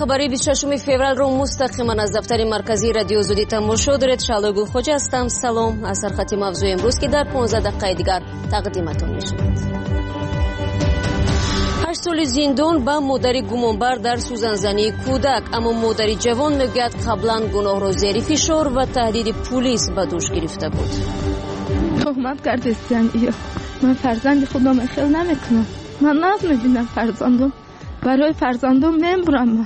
خبری 26 فевرال رو مستقیما از دفتر مرکزی رادیو زودی تماشا دارید. شعله گلخوجه هستم. سلام. از سرخط موضوع امروز که در 15 دقیقه دیگر تقدیمتون می‌شود. 8 سال زندان با مادر گمانبر در سوزنزنی کودک. اما مادر جوان میگوید قبلا گناه را زیر فشار و تهدید پلیس به دوش گرفته بود. تهمت کردستن من فرزند خودم خیال نمیکنم. من ناز میبینم فرزندم، برای فرزندم میمیرم.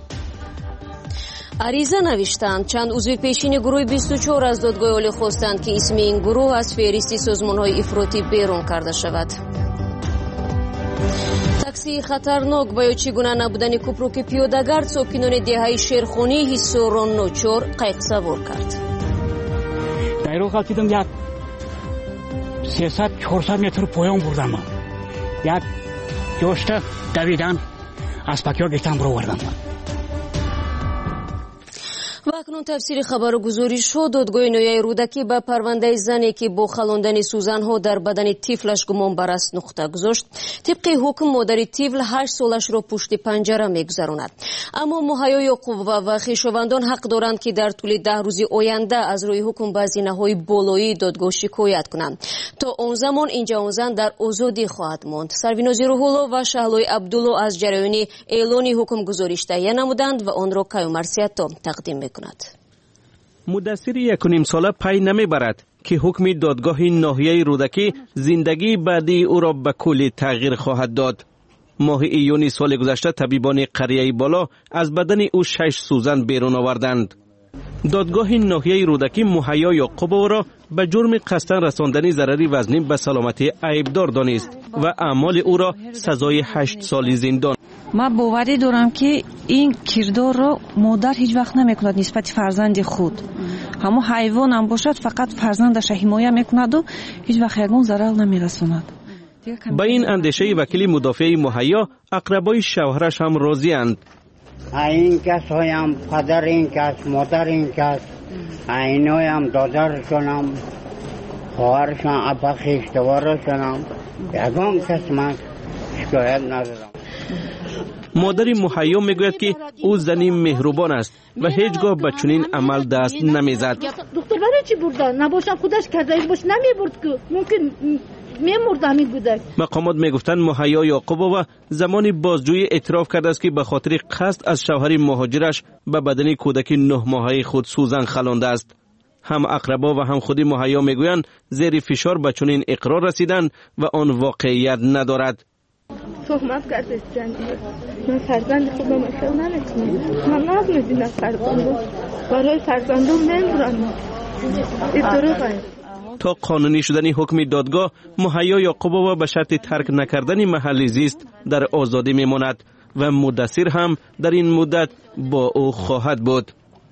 عریضه نوشتند. چند عضو پیشین گروه 24 از دادگاه عالی خواستند که اسم این گروه از فهرست سازمان‌های افراطی بیرون کرده شود. تاکسی خطرناک با چگونه نبودن کوپروک پیاده‌گرد ساکنان دهه شیرخانی حصار نوچور قایق سوار کرد. در رو قلتیدم یک 300-400 متر پایان بردم. یک جوشته دویدن از پکیا گشتم برو وردم. و اکنون تفسیر خبر گزارش شد. دادگاه نویای رودکی به پرونده زنی که با خلاندن سوزنها در بدن طفلش گمانبر است نقطه گذاشت. طبق حکم مادر طفل 8 سالش را پشت پنجره میگذراند. اما مهیا یعقوبова و خویشاوندان حق دارند که در طول 10 روز آینده از روی حکم به هزینه‌های بالایی دادگاه شکایت کنند. تا اون زمان این جوان زن در آزادی خواهد ماند. سرویناز روح‌الله و شهلای عبدالله از جریان اعلان حکم گزارش تهیه نمودند و آن را کیومرثیتا تقدیم می‌کنند. مدثر 1.5 ساله پی نمیبرد که حکم دادگاه ناحیه رودکی زندگی بعدی او را به کلی تغییر خواهد داد. ماه ایون سال گذشته طبیبان قریه بالا از بدن او 6 سوزن بیرون آوردند. دادگاه ناحیه رودکی مهیا یعقوبова را به جرم قصداً رساندن ضرری وزنی به سلامتی عیبدار دانست و اعمال او را سزای 8 سال زندان. من باوری دارم که این کردار را مادر هیچ وقت نمیکند نسبت فرزند خود. همون حیوان هم باشد فقط فرزندش حمایت میکند و هیچ وقت یگان ضرر نمیرساند. با این اندیشه وکیل مدافع مهیا اقربای شوهرش هم راضی اند. این کس هایم پدر این کس مادر این کس اینایم دادرشونم خواهرشان ابا خیشتوارشونم یگان کس من شکایت ندارم. مادر مهیا میگوید که او زنی مهربان است و هیچگاه به چنین عمل دست نمیزد. دکتر برای چی بردن؟ نباشم خودش کرده باش نمیبرد که ممکن میمرد همین بوده. مقامات میگفتند مهیا یعقوبова زمانی بازجویی اعتراف کرده است که به خاطر قصد از شوهر مهاجرش به بدن کودک 9 ماهه خود سوزن خلانده است. هم اقربا و هم خودی مهیا میگویند زیر فشار به چنین اقرار رسیدند و آن واقعیت ندارد. تهمت کردستن من فرزند خودم خیال نمیکنم. من ناز میبینم فرزندم، برای فرزندم نمیرم. تا قانونی شدن حکم دادگاه مهیا یعقوبова به شرط ترک نکردن محل زیست در آزادی میماند و مدثر هم در این مدت با او خواهد بود.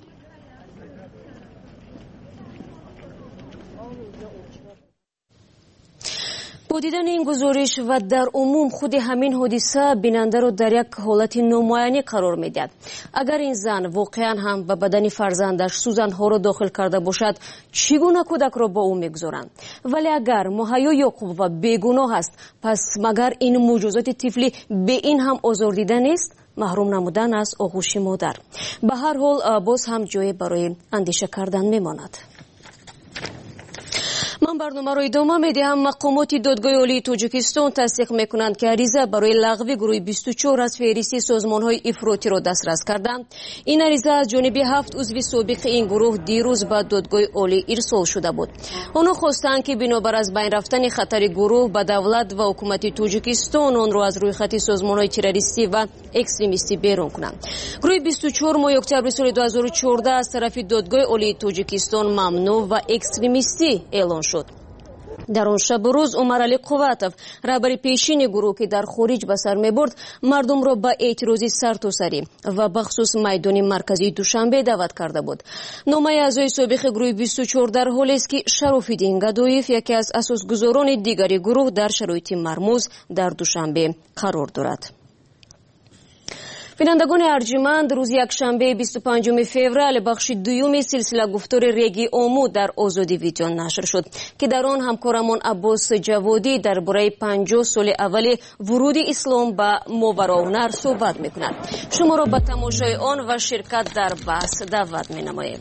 با دیدن این گزارش و در عموم خود همین حادثه بیننده رو در یک حالت نامعینی قرار میدهد. اگر این زن واقعا هم به بدن فرزندش سوزنها رو داخل کرده باشد چگونه کودک رو با او میگذارند؟ ولی اگر مهیا یعقوبova بیگناه است پس مگر این معجزات طفلی به این هم آزار دیده نیست؟ محروم نمودن از آغوش مادر. به هر حال باز هم جای برای اندیشه کردن میماند. من برنامه را ادامه میدهم. مقامات دادگاه عالی تاجیکستان تصدیق میکنند که عریضه برای لغو گروه 24 از فهرست سازمان‌های افراطی را دسترس کردند. این عریضه از جانب 7 عضو سابق این گروه دیروز به دادگاه عالی ارسال شده بود. آنها خواستند که بنابر از بین رفتن خطر گروه به دولت و حکومت تاجیکستان آن را از روی خط سازمان‌های تروریستی و اکستریمیستی بیرون کنند. گروه 24 ماه اکتبر سال 2014 از طرف دادگاه عالی تاجیکستان ممنوع و اکستریمیستی اعلان شد. در آن شب و روز عمر علی قواتوف رهبر پیشین گروه که در خارج به سر میبرد مردم را به اعتراضی سرتاسری و بخصوص میدان مرکزی دوشنبه دعوت کرده بود. نامه اعضای سابق گروه 24 در حالی است که شراف‌الدین گدایف یکی از اساسگزاران دیگری گروه در شرایط مرموز در دوشنبه قرار دارد. بینندگان ارجمند، روز یکشنبه 25 فوریه بخش دوم سلسله گفتار ریگی اومو در آزادی ویدیو نشر شد که در آن همکارمان عباس جوادی درباره 50 سال اول ورود اسلام به ماوراءالنهر صحبت می‌کند. شما را به تماشای آن و شرکت در بحث دعوت می‌نماییم.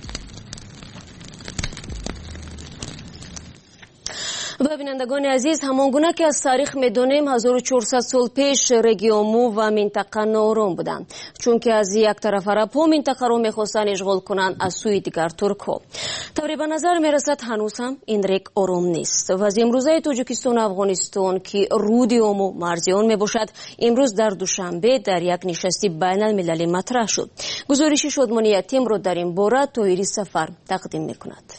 و بینندگان عزیز، همانگونه که از تاریخ می‌دانیم 1400 سال پیش ریگی اومو و منطقه ناآرام بودند، چون که از یک طرف عرب‌ها منطقه را می‌خواستند اشغال کنند، از سوی دیگر ترک‌ها. طوری به نظر می‌رسد هنوز هم این ریگ آرام نیست و از امروزه تاجیکستان و افغانستان که رود اومو مرزی آن میباشد، امروز در دوشنبه در یک نشست بین‌المللی مطرح شد. گزارش شادمانی یتیم را در این باره طاهری سفر تقدیم می‌کند.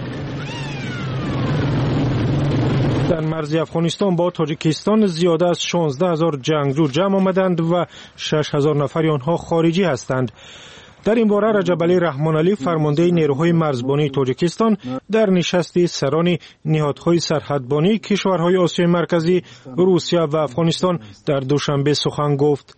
در مرز افغانستان با تاجیکستان زیاده از 16,000 جنگجو جمع آمدند و 6,000 نفر آنها خارجی هستند. در این باره رجب علی رحمان علی فرمانده نیروهای مرزبانی تاجیکستان در نشست سران نهادهای سرحدبانی کشورهای آسیای مرکزی، روسیه و افغانستان در دوشنبه سخن گفت.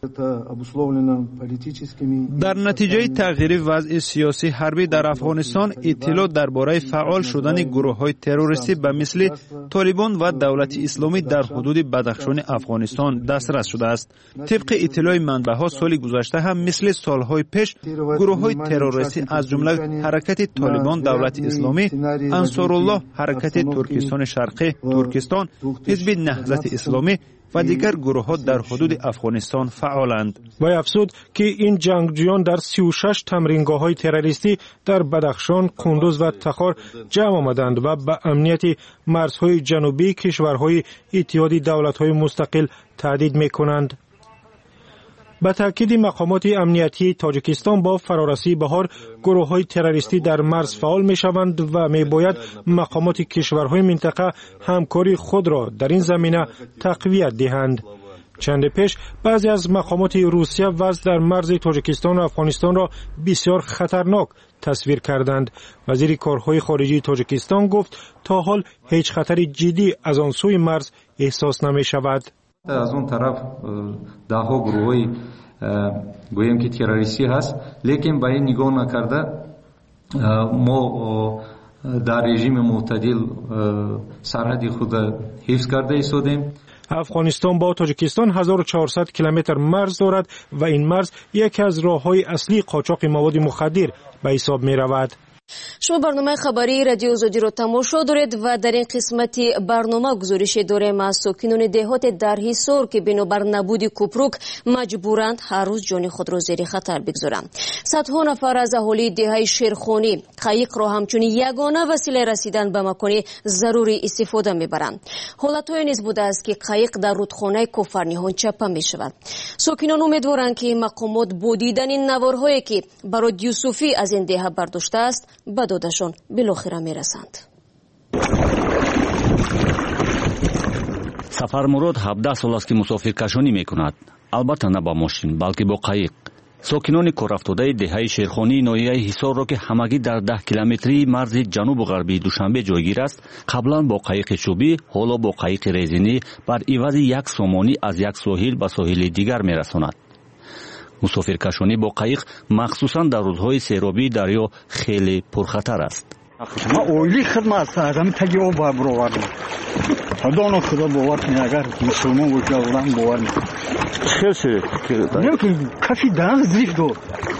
در نتیجه تغییر وضع سیاسی حربی در افغانستان، اطلاع درباره فعال شدن گروه‌های تروریستی به مثل طالبان و دولت اسلامی در حدود بدخشان افغانستان دسترس شده است. طبق اطلاع منبع‌ها سال گذشته هم مثل سالهای پیش گروه‌های تروریستی از جمله حرکت طالبان دولت اسلامی، انصارالله حرکت ترکستان شرقی ترکستان، حزب نهضت اسلامی و دیگر گروه‌ها در حدود افغانستان فعالند. و افزود که این جنگجویان در 36 تمرینگاه‌های تروریستی در بدخشان، کندوز و تخار جمع آمدند و به امنیت مرزهای جنوبی کشورهای اتحاد دولت‌های مستقل تهدید می‌کنند. به تأکید مقامات امنیتی تاجیکستان با فرارسی بهار گروه‌های تروریستی در مرز فعال می‌شوند و می‌باید مقامات کشورهای منطقه همکاری خود را در این زمینه تقویت دهند. چند پیش بعضی از مقامات روسیه وضع در مرز تاجیکستان و افغانستان را بسیار خطرناک تصویر کردند. وزیر کارهای خارجی تاجیکستان گفت تا حال هیچ خطر جدی از آن سوی مرز احساس نمی‌شود. از اون طرف ده‌ها گروه‌های گویم که تروریستی هست، لیکن با این نگاه نکرده ما در رژیم معتدل سرحد خود حفظ کرده ایستادیم. افغانستان با تاجیکستان 1400 کیلومتر مرز دارد و این مرز یکی از راه‌های اصلی قاچاق مواد مخدر به حساب می‌رود. شما برنامه خبری رادیو آزادی را تماشا دارید و در این قسمت برنامه گزارش داریم از ساکنان دهات در حصار که بنابر نبود کوپروک مجبورند هر روز جان خود را زیر خطر بگذارند. صدها نفر از اهالی دهه شیرخانی قایق را همچون یگانه وسیله رسیدن به مکان ضروری استفاده میبرند. حالت‌های نیز بوده است که قایق در رودخانه کوفرنیهان چپه میشود. ساکنان امیدوارند که مقامات با دیدن این نوارهایی که برای یوسفی از این دهه برداشته است به دادشان بالاخره میرسند. سفرمراد 17 سال است که مسافرکشانی میکند، البته نه با ماشین بلکه با قایق. ساکنان کارافتاده دهه شیرخانی ناحیه حصار را که همگی در 10 کیلومتری مرز جنوب و غربی دوشنبه جایگیر است، قبلا با قایق چوبی، حالا با قایق رزینی بر عوض یک سامانی از یک ساحل به ساحل دیگر میرساند. مسافرکشانی با قایق مخصوصا در روزهای سیرابی دریا خیلی پرخطر است. ما اولی خدمت آدم تگی او با برآوردم. خدا خدا باور کنید اگر مسلمان بودم باور نکنم. خیلی نمی‌کنم کافی دارن زیف دو.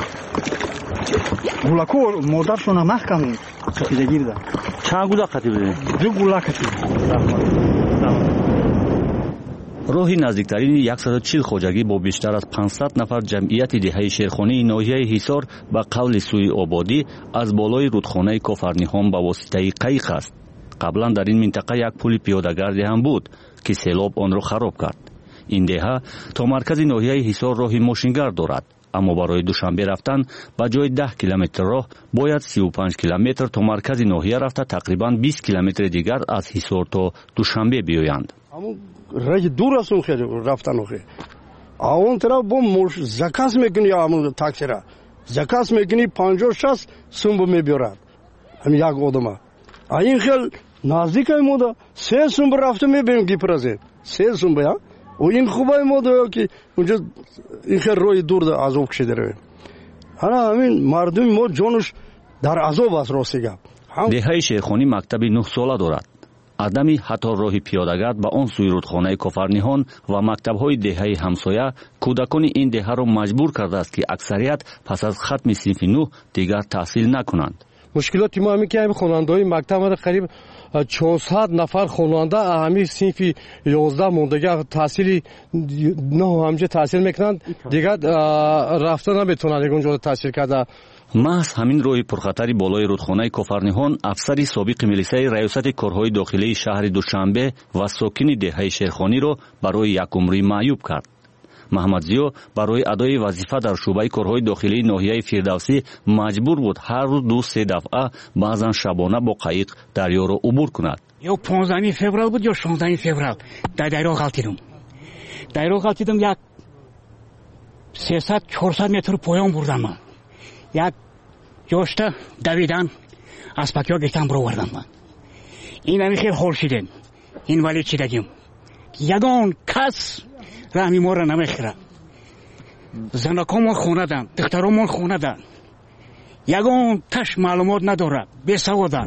گولاکو مادرشون محکم سفیدگی داد. چند گولا کتیب داد؟ 2 گولا کتیب. راهی نزدیکترین 140 خواجگی با بیشتر از 500 نفر جمعیت دهه شیرخانی ناحیه حصار به قول سوی آبادی از بالای رودخانه کوفرنیهان به واسطه قایق است. قبلا در این منطقه یک پل پیاده‌گردی هم بود که سیلاب آن را خراب کرد. این دهه تا مرکز ناحیه حصار راهی ماشینگرد دارد، اما برای دوشنبه رفتن به جای 10 کیلومتر راه باید 35 کیلومتر تا مرکز ناحیه رفته تقریبا 20 کیلومتر دیگر از حصار تا دوشنبه بیایند. راه دور است خیلی رفتن اون اون طرف با مش زکات میکنی همون تاکسی را زکات میکنی 50-60 سوم میبرد هم یک آدم این خیلی نزدیک مودا 3 سوم رفته میبینیم گیپرازه 3 سوم یا و این خوبه ما دو که اونجا این خیر روی دور عذاب کشیده رویم. حالا همین مردم ما جانش در عذاب است راستی گپ. деҳаи шерхонӣ мактаби 9 сола дорад. адами ҳатто роҳи пиёдагард ба он сӯи рудхонаи кофарниҳон ва мактабҳои деҳаи ҳамсоя кӯдакони ин деҳаро маҷбур кардааст ки аксарият пас аз хатми синфи 9 дигар таҳсил накунанд. мушкилоти мо ҳамин ки ҳамин хонандаҳои мактаб қариб 400 нафар хонанда ҳамин синфи 11 мондагӣ таҳсили 9 ҳамҷа таҳсил мекунанд, дигар рафта наметавонанд ягон ҷода таҳсил карда. маҳз ҳамин роҳи пурхатари болои рудхонаи кофарниҳон афсари собиқи милисияи раёсати корҳои дохилии шаҳри душанбе ва сокини деҳаи шерхониро барои якумрӣ маъюб кард. маҳмадзиё барои адои вазифа дар шӯъбаи корҳои дохилии ноҳияи фирдавсӣ маҷбур буд ҳар рӯз 2-3 дафъа баъзан шабона бо қаиқ дарёро убур кунад. ё 15 феврал буд ё 16 феврал дарё ғалтидум як 300-400 метр поён бурдам ман. як ҷошта давидан аспакиҳо гирифтан буровардам ман. ин ҳамин хел ҳол шидем. ин валид шидагим. ягон кас раҳми моро намехӯрад. занаконмон хонаданд, духтаронмон хонаданд. ягон таш маълумот надорад, бесаводанд.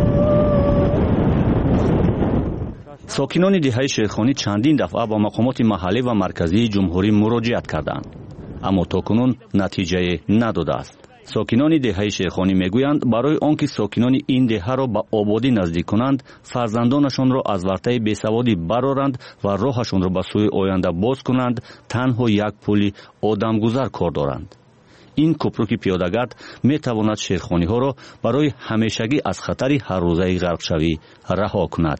сокинони деҳаи шерхонӣ чандин дафъа ба мақомоти маҳаллӣ ва марказии ҷумҳурӣ муроҷиат карданд, аммо то кунун натиҷае надодааст. сокинони деҳаи шерхонӣ мегӯянд барои он ки сокинони ин деҳаро ба ободӣ наздик кунанд, фарзандонашонро аз вартаи бесаводӣ бароранд ва роҳашонро ба сӯи оянда боз кунанд, танҳо як пули одамгузар кор доранд. ин кӯпруки пиёдагард метавонад шерхониҳоро барои ҳамешагӣ аз хатари ҳаррӯзаи ғарқшавӣ раҳо кунад.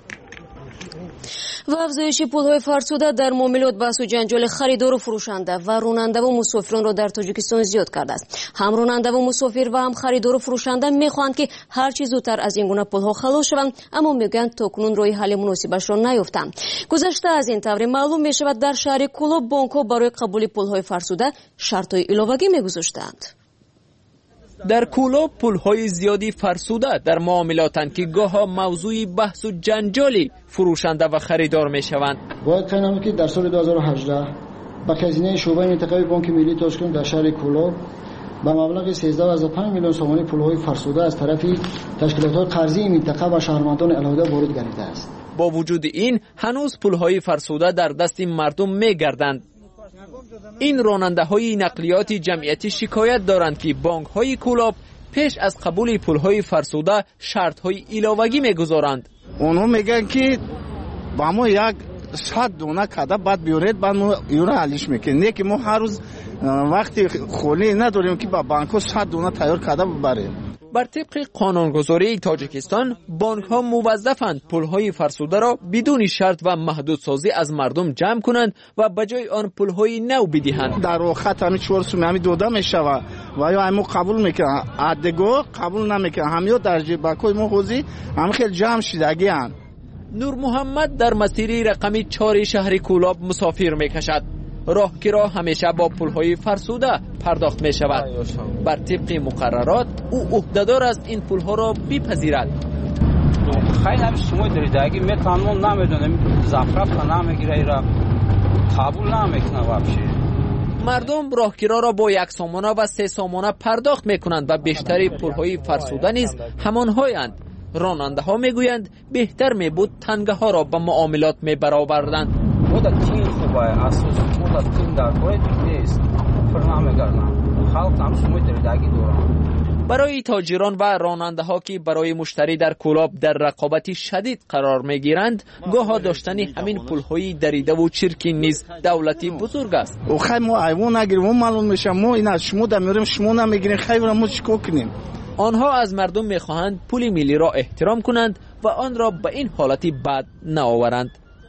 ва афзоиши пулҳои фарсуда дар муомилот баҳсу ҷанҷоли харидору фурӯшанда ва ронандаву мусофиронро дар Тоҷикистон зиёд кардааст. ҳам ронандаву мусофир ва ҳам харидору фурӯшанда мехоҳанд ки ҳарчи зудтар аз ин гуна пулҳо халос шаванд, аммо мегӯянд то кунун роҳи ҳалли муносибашро наёфтанд. гузашта аз ин тавре маълум мешавад дар шаҳри Кӯлоб бонкҳо барои қабули пулҳои фарсуда шартҳои иловагӣ мегузоштанд. در کولاب پولهای زیادی فرسوده در معاملاتند که گاها موضوع بحث و جنجالی فروشنده و خریدار می شوند. باید بگم که در سال 2018 با خزینه شعبه منطقه بانک ملی تاشکند در شهر کولاب با مبلغ 13.5 میلیون سومانی پولهای فرسوده از طرف تشکیلات قرضی منطقه و شهروندان علاوه وارد گردیده است. با وجود این هنوز پولهای فرسوده در دست مردم می گردند. این راننده‌های نقلیات جمعیتی شکایت دارند که بانک‌های کولاب پیش از قبول پول‌های فرسوده شرط‌های ایلاوگی می‌گذارند. اونها میگن که با ما یک 100 دونه کادا بعد بیارید بعد ما یورو حلش میکنیم، نه که ما هر روز وقتی خالی نداریم که با بانک‌ها 100 دونه تیار کادا ببریم. بر طبق قانونگذاری تاجیکستان بانک‌ها موظفند پول‌های فرسوده را بدون شرط و محدودسازی از مردم جمع کنند و به جای آن پول‌های نو بدهند. در وقت همین 4 سوم همین دوده میشود و یا همو قبول میکنن، عادگو قبول نمیکنن، همیو در جیبکوی ما خوزی هم خیلی جمع شدگی هستند. نور محمد در مسیری رقمی 4 شهر کولاب مسافر میکشد. راهگیرا همیشه با پولهای فرسوده پرداخت می شود. بر طبق مقررات او عهدهدار است این پولها را بپذیرد. خیلی همیشه شما دارید اگه میتونم نمیدونم زفرف نمیگیره را قبول نمیکنه وابشه. مردم راهگیرا را با 1 سامانه و 3 سامانه پرداخت میکنند و بیشتری پولهای فرسوده نیز همانهایند. راننده ها میگویند بهتر میبود تنگه ها را به معاملات میبرآوردند. خود تیم خوبه اساس خود تیم در باید نیست فرنامه‌گران خالق هم شما دردگی دارن. برای تاجران و راننده ها که برای مشتری در کولاب در رقابت شدید قرار میگیرند گاها داشتن همین پولهای دریده و چرکین نیز دولتی بزرگ است. او خیلی ما ایوان نگیریم معلوم میشه ما این از شما دمیریم شما نمیگیریم خیلی ما چیکار کنیم. آنها از مردم میخواهند پول ملی را احترام کنند و آن را به این حالتی بد نآورند.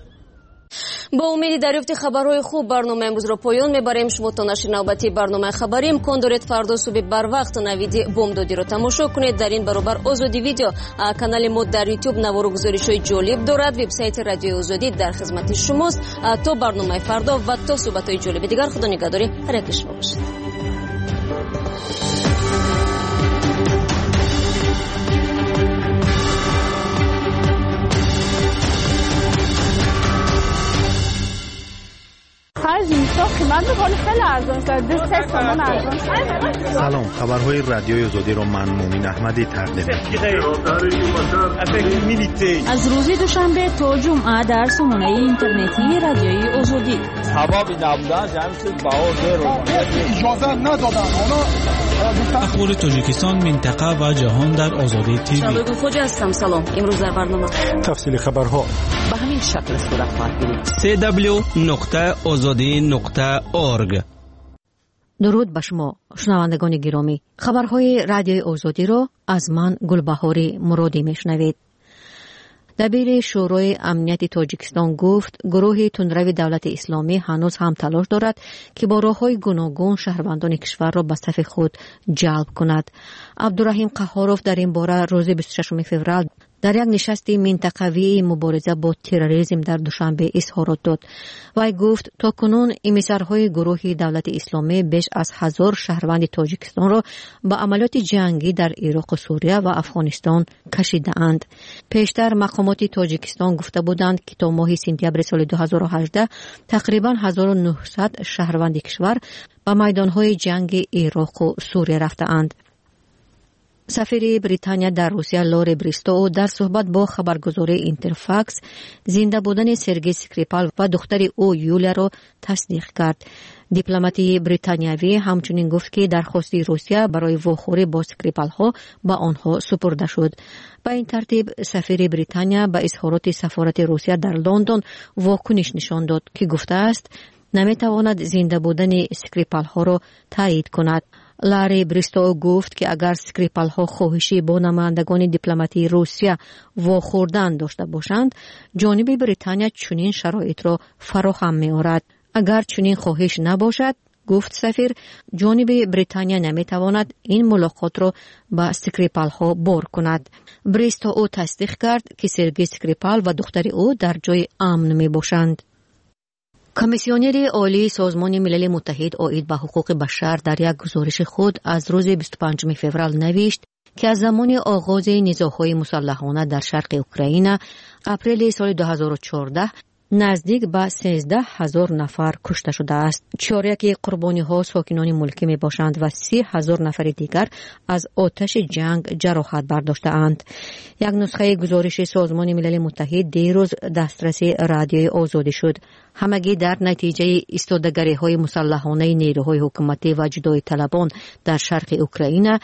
با امید دریافت خبرهای خوب برنامه امروز را پایان میبریم. شما تا نشر نوبتی برنامه خبری امکان دارید فردا صبح بر وقت نوید بامدادی را تماشا کنید. در این برابر آزادی ویدیو کانال ما در یوتیوب نوار و گزارش‌های جالب دارد. وبسایت رادیو آزادی در خدمت شماست. تا برنامه فردا و تا صحبت‌های جالب دیگر خدا نگهداری هر یک شما باشید. ولی خیلی ارزان شد. 3 تومان ارزان شد. سلام، خبرهای رادیوی آزادی رو من مومن احمدی تقدیم می‌کنم. از روز دوشنبه تا جمعه در سامانه اینترنتی رادیوی آزادی. هوا نبودن جمعیت باور اجازه ندادن. اخبار تاجیکستان، منطقه و جهان در آزادی تیوی. شباب خوش هستم. سلام. امروز در برنامه تفصیل خبرها به همین شکل صورت خواهد گرفت. www.azadi.org. درود به شما شنوندگان گرامی. خبرهای رادیوی آزادی را از من گلبهاری مرادی میشنوید. دبیر شورای امنیت تاجیکستان گفت گروه تندرو دولت اسلامی هنوز هم تلاش دارد که با راه‌های گوناگون شهروندان کشور را به صف خود جلب کند. عبدالرحیم قهاروف در این باره روز 26 فوریه در یک نشست منطقوی مبارزه با تروریسم در دوشنبه اظهارات داد. وی گفت تاکنون امیسرهای گروه دولت اسلامی بیش از 1000 شهروند تاجیکستان را به عملیات جنگی در عراق و سوریه و افغانستان کشیده‌اند. پیشتر مقامات تاجیکستان گفته بودند که تا ماه سپتامبر سال 2018 تقریباً 1900 شهروند کشور به میدانهای جنگ عراق و سوریه رفته‌اند. سفیر بریتانیا در روسیه لوری بریستو در صحبت با خبرگزاری اینترفاکس زنده بودن سرگئی اسکریپال و دختر او یولیا را تصدیق کرد. دیپلمات بریتانیایی همچنین گفت که درخواست روسیه برای واخوری با اسکریپال ها به آنها سپرده شد. به این ترتیب سفیر بریتانیا به اظهارات سفارت روسیه در لندن واکنش نشان داد که گفته است نمیتواند زنده بودن اسکریپال ها را تایید کند. لاری بریستو گفت که اگر اسکریپال ها خواهشی با نمایندگان دیپلماتی روسیه واخوردن داشته باشند، جانب بریتانیا چنین شرایط را فراهم می‌آورد. اگر چنین خواهش نباشد، گفت سفیر، جانب بریتانیا نمی‌تواند این ملاقات را با اسکریپال ها بار کند. بریستو او تصدیق کرد که سرگئی اسکریپال و دختر او در جای امن می‌باشند. کمیسیونر عالی سازمان ملل متحد عاید به حقوق بشر در یک گزارش خود از روز 25 فوریه نوشت که از زمان آغاز نزاع‌های مسلحانه در شرق اوکراین اپریل سال 2014 نزدیک به 13,000 نفر کشته شده است. چهارک قربانی‌ها ساکنان ملکی می‌باشند و 30,000 نفر دیگر از آتش جنگ جراحت برداشته‌اند. یک نسخه گزارش سازمان ملل متحد دیروز دسترس رادیوی آزادی شد. همگی در نتیجه ایستادگی‌های مسلحانه نیروهای حکومتی و جدای طلبان در شرق اوکراین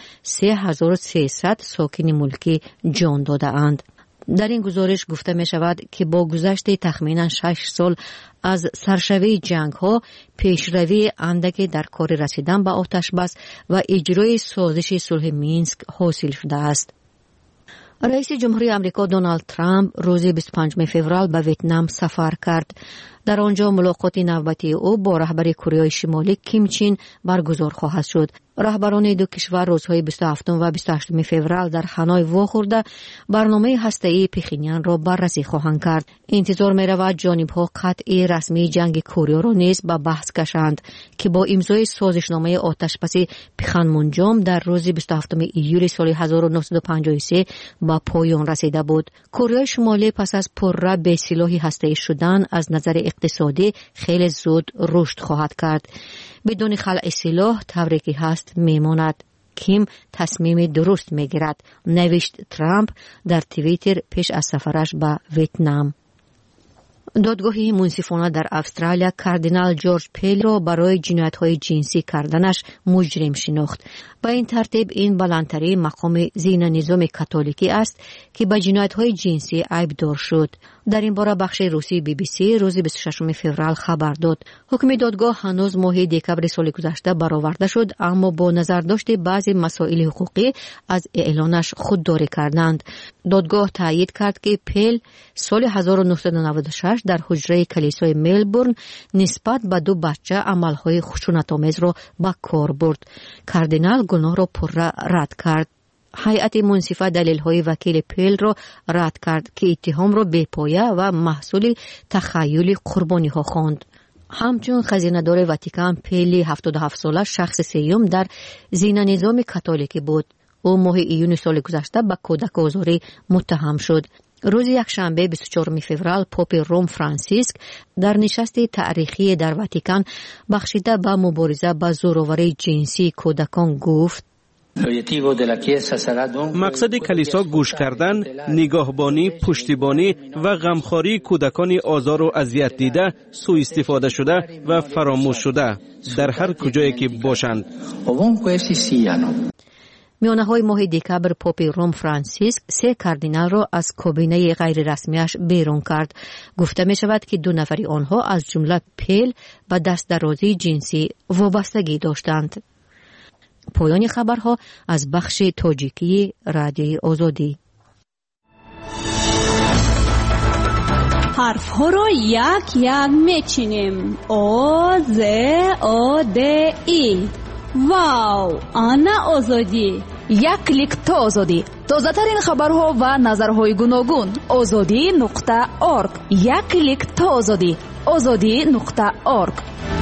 3300 ساکن ملکی جان داده‌اند. در این گزارش گفته می شود که با گذشت تخمینا 6 سال از سرشوی جنگ ها پیشروی اندکی در کار رسیدن به آتش بس و اجرای سازش صلح مینسک حاصل شده است. رئیس جمهوری آمریکا دونالد ترامپ روز 25 فوریه به ویتنام سفر کرد. در آنجا ملاقات نوبتی او با رهبر کره شمالی کیم چین برگزار خواهد شد. رهبران دو کشور روزهای 27 و 28 فوریه در هانوی واخورده برنامه هسته‌ای پخینیان را بررسی خواهند کرد. انتظار می‌رود جانب‌ها قطعی رسمی جنگ کره را نیز به بحث کشند که با امضای سازشنامه آتش‌بسی پخنمونجام در روز 27 ایول سال 1953 به پایان رسیده بود. کره شمالی پس از پرره به سلاح هسته‌ای شدن از نظر اقتصادی خیلی زود رشد خواهد کرد. بدون خلع سلاح تفریقی هست میماند. کیم تصمیم درست میگیرد، نوشت ترامپ در توییتر پیش از سفرش به ویتنام. دادگاه منصفانه در استرالیا کاردینال جورج پیل را برای جنایت‌های جنسی کردنش مجرم شناخت. با این ترتیب این بلندترین مقام زین نظام کاتولیکی است که به جنایت‌های جنسی عیبدار شد. در این باره بخش روسی BBC روز 26 فوریه خبر داد. حکم دادگاه هنوز ماه دکبر سال گذشته برآورده شد، اما با نظرداشت بعضی مسائل حقوقی از اعلانش خودداری کردند. دادگاه تایید کرد که پیل سال 1996 در حجره کلیسای ملبورن نسبت به 2 بچه عملهای خشونت‌آمیز را به کار برد. کاردینال گناه را پرره رد کرد. هیئت منصفه دلیل‌های وکیل پیل را رد کرد که اتهام را بی‌پایه و محصول تخیل قربانی‌ها خواند. همچون خزینه‌دار واتیکان پیل 77 ساله شخص سیوم در زین نظام کاتولیکی بود. او ماه ایون سال گذشته به کودک آزاری متهم شد. روز یکشنبه 24 فوریه پاپ روم فرانسیسک در نشست تاریخی در واتیکان بخشیده به مبارزه با زورآوری جنسی کودکان گفت: مقصد کلیسا گوش کردن، نگاهبانی، پشتیبانی و غمخواری کودکان آزار و اذیت دیده، سوء استفاده شده و فراموش شده در هر کجایی که باشند. میانه های ماه دکبر پاپ روم فرانسیسک 3 کاردینال را از کابینه غیر رسمیش بیرون کرد. گفته می شود که 2 نفری آنها از جمله پیل به دست درازی جنسی وابستگی داشتند. پایان خبرها از بخش تاجیکی رادیوی آزادی. حرف ها را یک یک میچینیم. آ ز آ د ای. واو، آنا آزادی. یک کلیک تا آزادی. تازه ترین خبرها و نظرهای گوناگون. azadi.org. یک کلیک تا آزادی. azadi.org.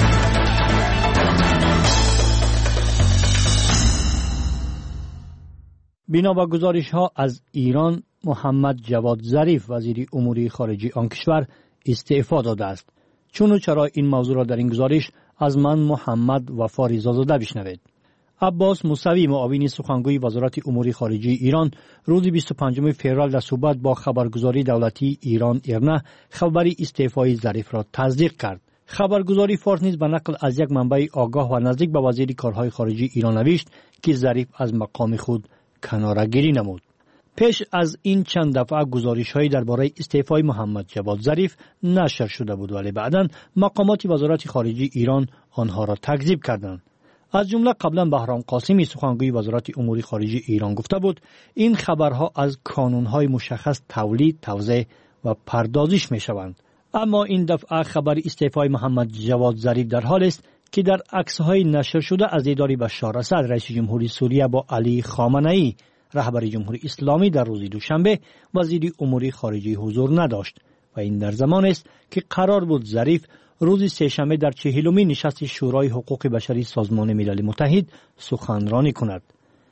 بنا به گزارش‌ها از ایران، محمد جواد ظریف وزیر امور خارجه آن کشور استعفا داده است. چون و چرا این موضوع را در این گزارش از من محمد وفا رضازاده بشنوید. عباس موسوی معاون سخنگوی وزارت امور خارجه ایران روز 25 فوریه در صحبت با خبرگزاری دولتی ایران ایرنا خبر استعفای ظریف را تصدیق کرد. خبرگزاری فارس نیز به نقل از یک منبع آگاه و نزدیک به وزیر کارهای خارجه ایران نوشت که ظریف از مقام خود کناره‌گیری نمود. پیش از این چند دفعه گزارش‌هایی درباره استعفای محمد جواد ظریف نشر شده بود، ولی بعداً مقامات وزارت خارجه ایران آنها را تکذیب کردند. از جمله قبلا بهرام قاسمی سخنگوی وزارت امور خارجه ایران گفته بود این خبرها از کانون‌های مشخص تولید، توزیع و پردازش می‌شوند. اما این دفعه خبر استعفای محمد جواد ظریف در حال است که در عکس‌های نشر شده از دیدار بشار اسد رئیس جمهوری سوریه با علی خامنه‌ای رهبر جمهوری اسلامی در روز دوشنبه وزیر امور خارجه حضور نداشت و این در زمان است که قرار بود ظریف روز سه‌شنبه در 40مین نشست شورای حقوق بشری سازمان ملل متحد سخنرانی کند.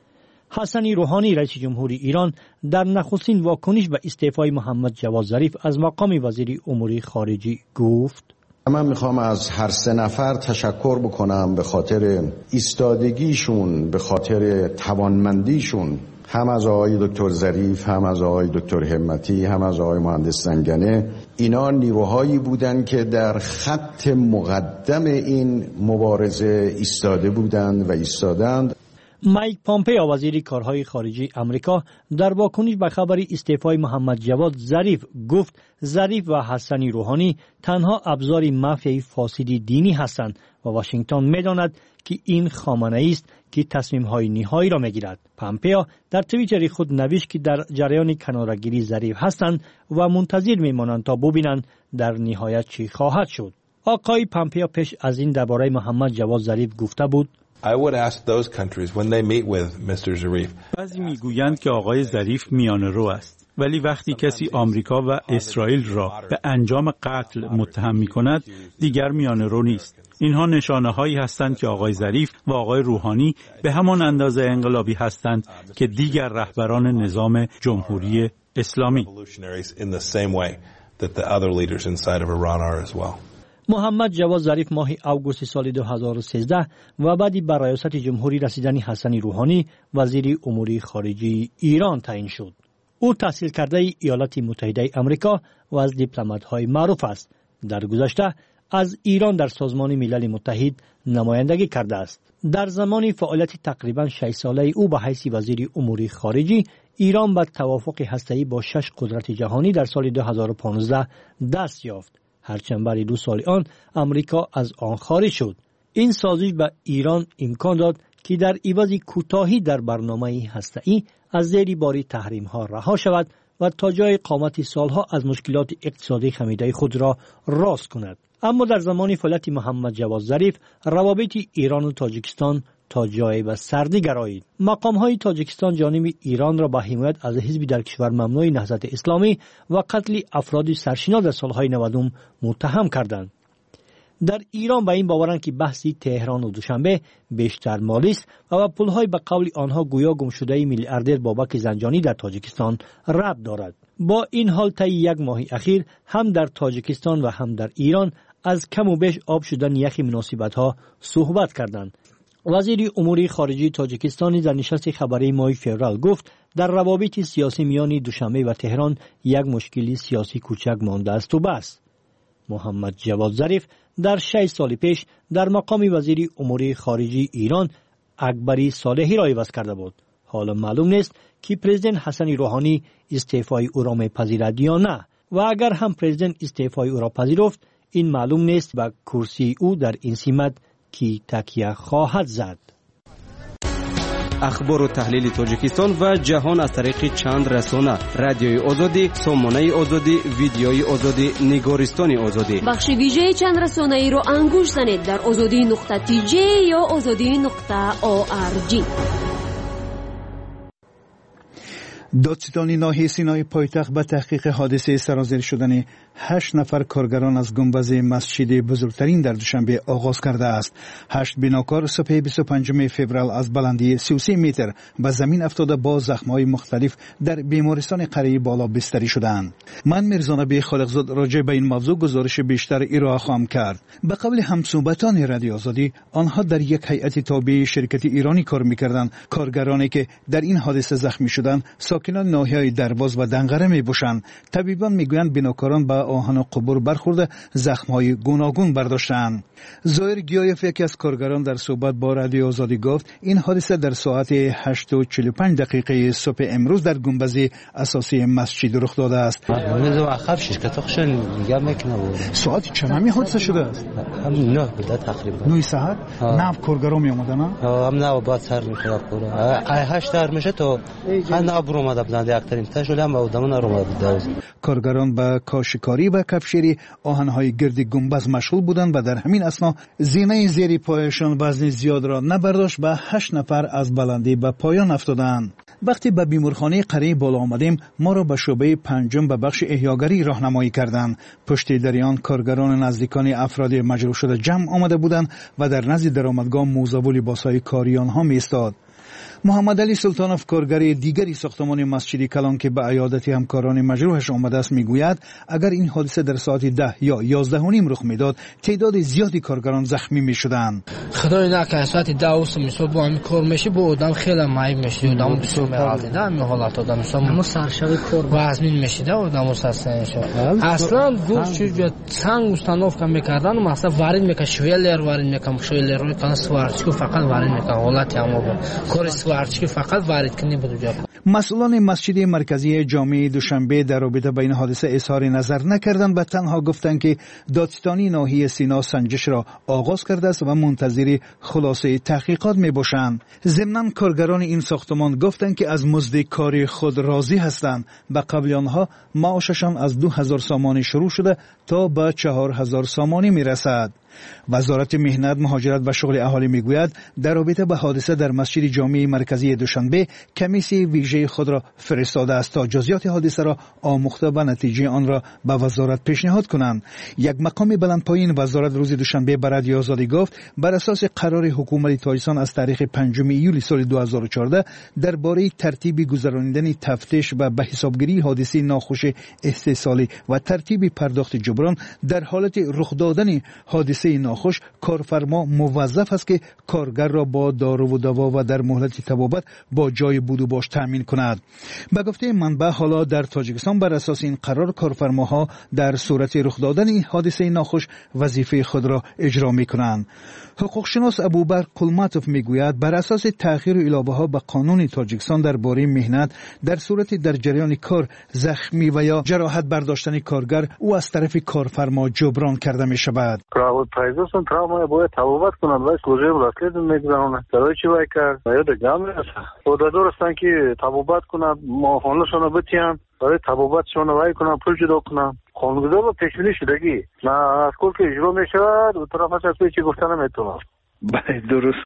حسن روحانی رئیس جمهوری ایران در نخستین واکنش به استعفای محمد جواد ظریف از مقام وزیر امور خارجه گفت: من میخوام از هر 3 نفر تشکر بکنم به خاطر ایستادگیشون، به خاطر توانمندیشون، هم از آقای دکتر ظریف، هم از آقای دکتر همتی، هم از آقای مهندس زنگنه. اینا نیروهایی بودند که در خط مقدم این مبارزه ایستاده بودند و ایستادند. مایک پامپئو وزیر کارهای خارجه آمریکا در واکنش به خبر استعفای محمد جواد ظریف گفت ظریف و حسن روحانی تنها ابزار مافیای فاسدی دینی هستند و واشنگتن می‌داند که این خامنه‌ای است که تصمیم‌های نهایی را می‌گیرد. پامپئو در توییتر خود نوشت که در جریان کناره‌گیری ظریف هستند و منتظر می‌مانند تا ببینند در نهایت چی خواهد شد. آقای پامپئو پیش از این درباره محمد جواد ظریف گفته بود: I would ask those countries when they meet with Mr. Zarif. بعضی میگویند که آقای ظریف میانه‌رو است، ولی وقتی کسی آمریکا و اسرائیل را به انجام قتل متهم می‌کند دیگر میانه‌رو نیست. اینها نشانه‌هایی هستند که آقای ظریف و آقای روحانی به همان اندازه انقلابی هستند که دیگر رهبران نظام جمهوری اسلامی. محمد جواد ظریف ماه اوگوست سال 2013 و بعدی بر ریاست جمهوری رسیدن حسن روحانی وزیر امور خارجه ایران تعیین شد. او تحصیل کرده ایالات متحده آمریکا و از دیپلمات‌های معروف است. در گذشته از ایران در سازمان ملل متحد نمایندگی کرده است. در زمان فعالیت تقریباً 6 ساله او به حیث وزیر امور خارجه ایران به توافق هسته‌ای با 6 قدرت جهانی در سال 2015 دست یافت. هرچند برای 2 سال آن امریکا از آن خارج شد. این سازش به ایران امکان داد که در عوض کوتاهی در برنامه هسته‌ای از زیر بار تحریم‌ها رها شود و تا جای قامت سالها از مشکلات اقتصادی خمیده خود را راست کند. اما در زمان فعالیت محمد جواد ظریف روابط ایران و تاجیکستان تا جای به سردی گرایید. مقام‌های تاجیکستان جانب ایران را با حمایت از حزبی در کشور ممنوع نهضت اسلامی و قتل افراد سرشناس در سالهای 90 متهم کردند. در ایران به این باورند که بحثی تهران و دوشنبه بیشتر مالی است و پولهای به قول آنها گویا گمشده میلیاردر بابک زنجانی در تاجیکستان ربط دارد. با این حال طی یک ماه اخیر هم در تاجیکستان و هم در ایران از کم و بیش آب شدن یخ مناسبت‌ها صحبت کردند. وزیر امور خارجه تاجیکستان در نشست خبری ماه فوریه گفت در روابط سیاسی میان دوشنبه و تهران یک مشکلی سیاسی کوچک مانده است و بس. محمد جواد ظریف در 6 سال پیش در مقام وزیر امور خارجه ایران اکبری صالحی را عوض کرده بود. حالا معلوم نیست که پرزیدنت حسن روحانی استعفای او را میپذیرد یا نه و اگر هم پرزیدنت استعفای او را پذیرفت این معلوم نیست به کرسی او در این سمت کی تکیه خواهد زد. اخبار و تحلیل تاجیکستان و جهان از طریق چند رسانه: رادیوی آزادی، سامانه آزادی، ویدیوی آزادی، نگارستان آزادی. بخش ویژه چند رسانه ای رو انگوش زنید در azadi.tj یا azadi.org. دادستانی ناحیه سینای پایتخت به تحقیق حادثه سرازیر شدن 8 نفر کارگران از گنبد مسجد بزرگترین در دوشنبه آغاز کرده است. 8 بناکار صبح 25 فوریه از بلندی 33 متر به زمین افتاده با زخم‌های مختلف در بیمارستان قریه بالا بستری شدند. من میرزانبی خالقزاد راجع به این موضوع گزارش بیشتر ارائه خواهم کرد. به قول همصحبتان رادیو آزادی، آنها در یک هیئت تابع شرکت ایرانی کار می‌کردند. کارگرانی که در این حادثه زخمی شدند ساکنان ناحیه‌های درواز و دنقره می‌باشند. طبیبان میگویند بناکاران به آهن و قبور برخورده زخم‌های گوناگون برداشتند. ظاهر گیایف یکی از کارگران در صحبت با رادیو آزادی گفت این حادثه در ساعت 8:45 صبح امروز در گنبد اساسی مسجد رخ داده است. ساعت چند حادثه شده است؟ 9 بوده تقریبا. 9 ساعت؟ نه کارگران میومدن؟ هم نه بعد سر می‌خواد کارو. 8 در میشه تو نه برو اومده بودند اکترین تاشول هم آدمون رو اومده. کارگران به کاشیکاری و کفشری آهن‌های گرد گنبد مشغول بودند و در همین اثنا زینه زیر پایشان وزن زیاد را نبرداشت به 8 نفر از بلندی به پایان افتادند. وقتی به بیمارخانه قریه بالا آمدیم ما را به شعبه 5 به بخش احیاگری راهنمایی کردند. پشت در آن کارگران نزدیکان افراد مجروح شده جمع آمده بودند و در نزد درآمدگاه موزه و لباس‌های کاری آنها می‌ایستاد. محمد علی سلطانوف کارگر دیگری ساختمان مسجد کلان که به عیادت همکاران مجروحش آمده است میگوید اگر این حادثه در ساعت 10 یا 11 و نیم رخ میداد تعداد زیادی کارگران زخمی میشدند. خدای نکنه ساعت 10 و مثلا با همین کار میشه با آدم خیلی معیب میشه آدم بسیار میراده نه می حالت آدم مثلا سرشوی کار وزمین میشه آدم اصلا گوش چیز سنگ استانوف میکردن و مثلا وارد میکنه شویلر وارد میکنه شویلر رو کانس سوارچ فقط وارد میکنه حالت اما کار سوارچ فقط وارد کنی بود جا. مسئولان مسجد مرکزی جامع دوشنبه در رابطه با این حادثه اظهار نظر نکردند و تنها گفتند که دادستانی ناحیه سینا سنجش را آغاز کرده است و منتظر خلاصه تحقیقات میباشند. ضمناً کارگران این ساختمان گفتند که از مزد کاری خود راضی هستند. به قبل آنها معاششان از 2000 سامانی شروع شده تا به 4000 سامانی میرسد. وزارت مهنت، مهاجرت و شغل اهالی میگوید در رابطه با حادثه در مسجد جامع مرکزی دوشنبه کمیسی ویژه خود را فرستاده است تا جزئیات حادثه را آموخته و نتیجه آن را به وزارت پیشنهاد کنند. یک مقام بلندپایین وزارت روز دوشنبه به رادیو آزادی گفت بر اساس قرار حکومت تاجیکستان از تاریخ 5 ایول سال 2014 درباره ترتیب گذراندن تفتیش و به حسابگیری حادثه ناخوش استحصالی و ترتیب پرداخت جبران در حالت رخ دادن حادثه ناخوش کارفرما موظف است که کارگر را با دارو و دوا و در مهلت طبابت با جای بود و باش تامین کند. به گفته منبع حالا در تاجیکستان بر اساس این قرار کارفرماها در صورت رخ دادن حادثه ناخوش وظیفه خود را اجرا می‌کنند. حقوقشناس ابوبکر قلماتوف میگوید بر اساس تأخیر و علاوه ها به قانون تاجیکستان درباره مهنت در صورت در جریان کار زخمی و یا جراحت برداشتن کارگر او از طرف کارفرما جبران کرده می شود. Производством травмы будет табубат кунад ва служеб расследование мегзарона. Короче вайкар, аёда гамеса. Одадорстан ки табубат кунад, моҳонлашона битиян, барои табубатшона вай кунад, пул ҷудо кунад. қонунгузор ва пешбинӣ шудагӣ. На аз кол ки иҷро мешавад, у тарафаш аз печи гуфта наметавонад. Бале, дуруст.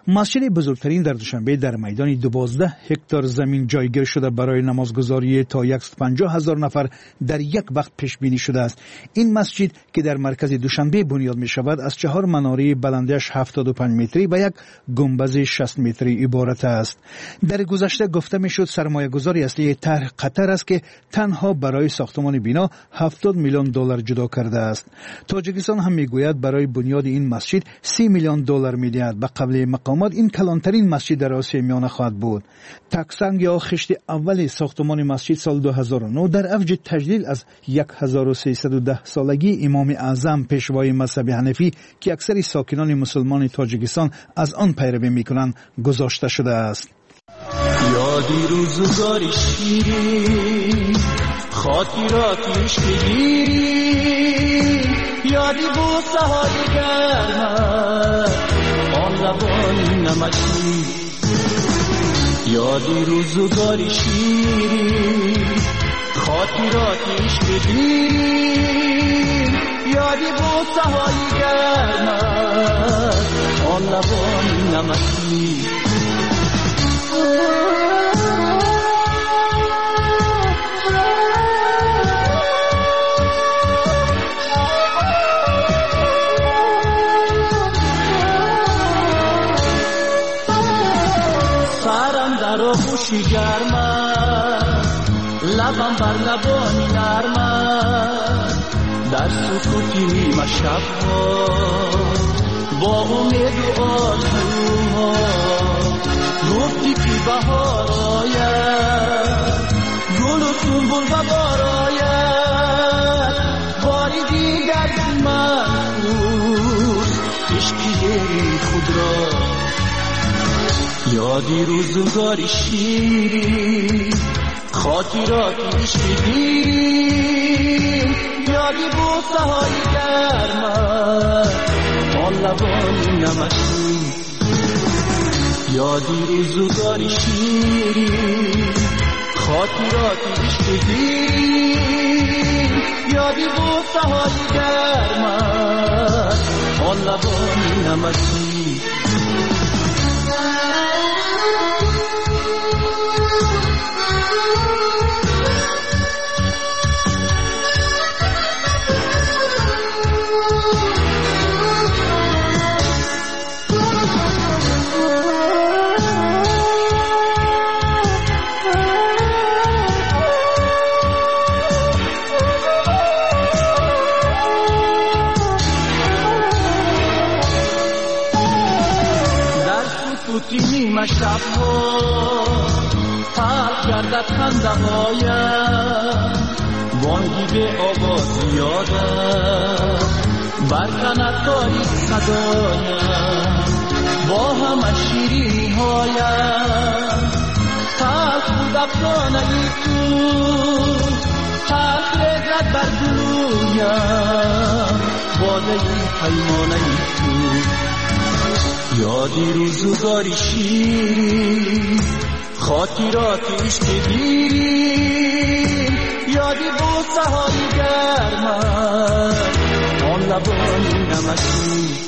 مسجد بزرگترین در دوشنبه در میدان 12 هکتار زمین جایگیر شده برای نمازگزاری تا 150,000 نفر در یک وقت پیش بینی شده است. این مسجد که در مرکز دوشنبه بنیاد می شود از 4 مناره بلندیش 75 متری و یک گنبد 60 متری عبارت است. در گذشته گفته می شد سرمایه گذاری اصلی طرح قطر است که تنها برای ساختمان بنا 70 میلیون دلار جدا کرده است. تاجیکستان هم می گوید برای بنیاد این مسجد 30 میلیون دلار می‌دهد. به قبل مقامات این کلانترین مسجد در آسیا میانه خواهد بود. تکسنگ یا خشت اول ساختمان مسجد سال 2009 در اوج تجلیل از 1310 سالگی امام اعظم پیشوای مذهب حنفی که اکثر ساکنان مسلمان تاجیکستان از آن پیروی می‌کنند گذاشته شده است. یادی روزگاری شیرین خاطراتش بگیری یادی بوسه های گرم آن لبان نمکی یادی روزگاری شیرین خاطراتش بگیری یادی بوسه های گرم آن لبان نمکی خوشی گرمه لبم بر لبانی نرمه در سکوتی نیمه شبها با امید و آرزوها گفتی که بهار آید گل و سنبل و بار آید باری دیگر من عشقی خود را یادی روزگاری شیرین خاطراتش بگیریم یادی بوسه های گرم آن لبان نمکی یادی روزگاری شیرین خاطراتش بگیریم یادی بوسه های گرم آن لبان نمکی نیمه شبها پرد گردد خنده هایم بانگی به آواز یادم برکند تاریک صدایم با همه شیرینی هایم تلخ بود افسانه تو تلخ رزد بر گلویم باده پیمانه تو یادی روزگاری شیرین خاطراتش بگیریم یادی بوسه های گرم آن لبان نمکی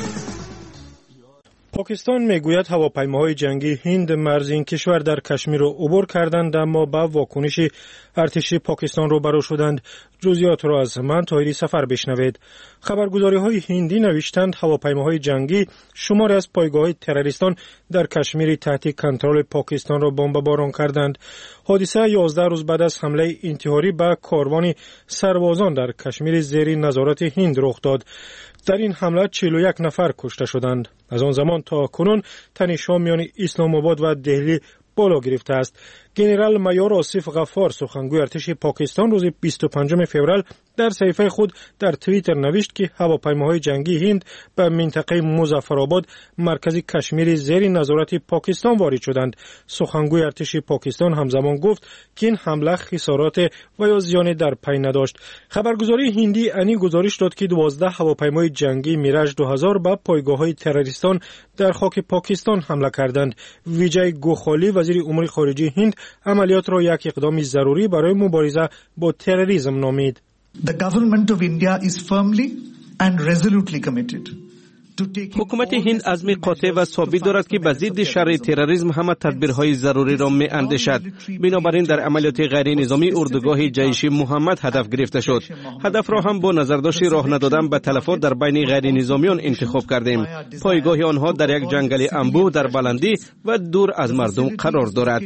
پاکستان میگوید هواپیماهای جنگی هند مرز این کشور در کشمیر را عبور کردند اما با واکنش ارتش پاکستان روبرو شدند. جزئیات را از من طاهری سفر بشنوید. خبرگزاری‌های هندی نوشتند هواپیماهای جنگی شماری از پایگاه‌های تروریستان در کشمیر تحت کنترل پاکستان را بمباران کردند. حادثه 11 روز بعد از حمله انتحاری به کاروان سربازان در کشمیر زیر نظارت هند رخ داد. در این حمله 41 نفر کشته شدند. از آن زمان تا کنون تنش‌ها میان اسلام آباد و دهلی بالا گرفته است. گنرال مایور آصف غفار سخنگوی ارتش پاکستان روز 25 فوریه در صفحه خود در توییتر نوشت که هواپیماهای جنگی هند به منطقه مظفرآباد مرکز کشمیر زیر نظارت پاکستان وارد شدند. سخنگوی ارتش پاکستان همزمان گفت که این حمله خسارات و یا زیانی در پی نداشت. خبرگزاری هندی انی گزارش داد که 12 هواپیمای جنگی میراژ 2000 به پایگاه‌های تروریستان در خاک پاکستان حمله کردند. ویجای گوخالی وزیر امور خارجه هند عملیات را یک اقدام ضروری برای مبارزه با تروریسم نامید. The government of India is firmly and resolutely committed حکومت هند عزم قاطع و ثابت دارد که به ضد شر تروریسم همه تدبیرهای ضروری را می‌اندیشد. بنابراین در عملیات غیر نظامی اردوگاه جیش محمد هدف گرفته شد. هدف را هم با نظرداشت راه ندادن به تلفات در بین غیر نظامیان انتخاب کردیم. پایگاه آنها در یک جنگل انبوه در بلندی و دور از مردم قرار دارد.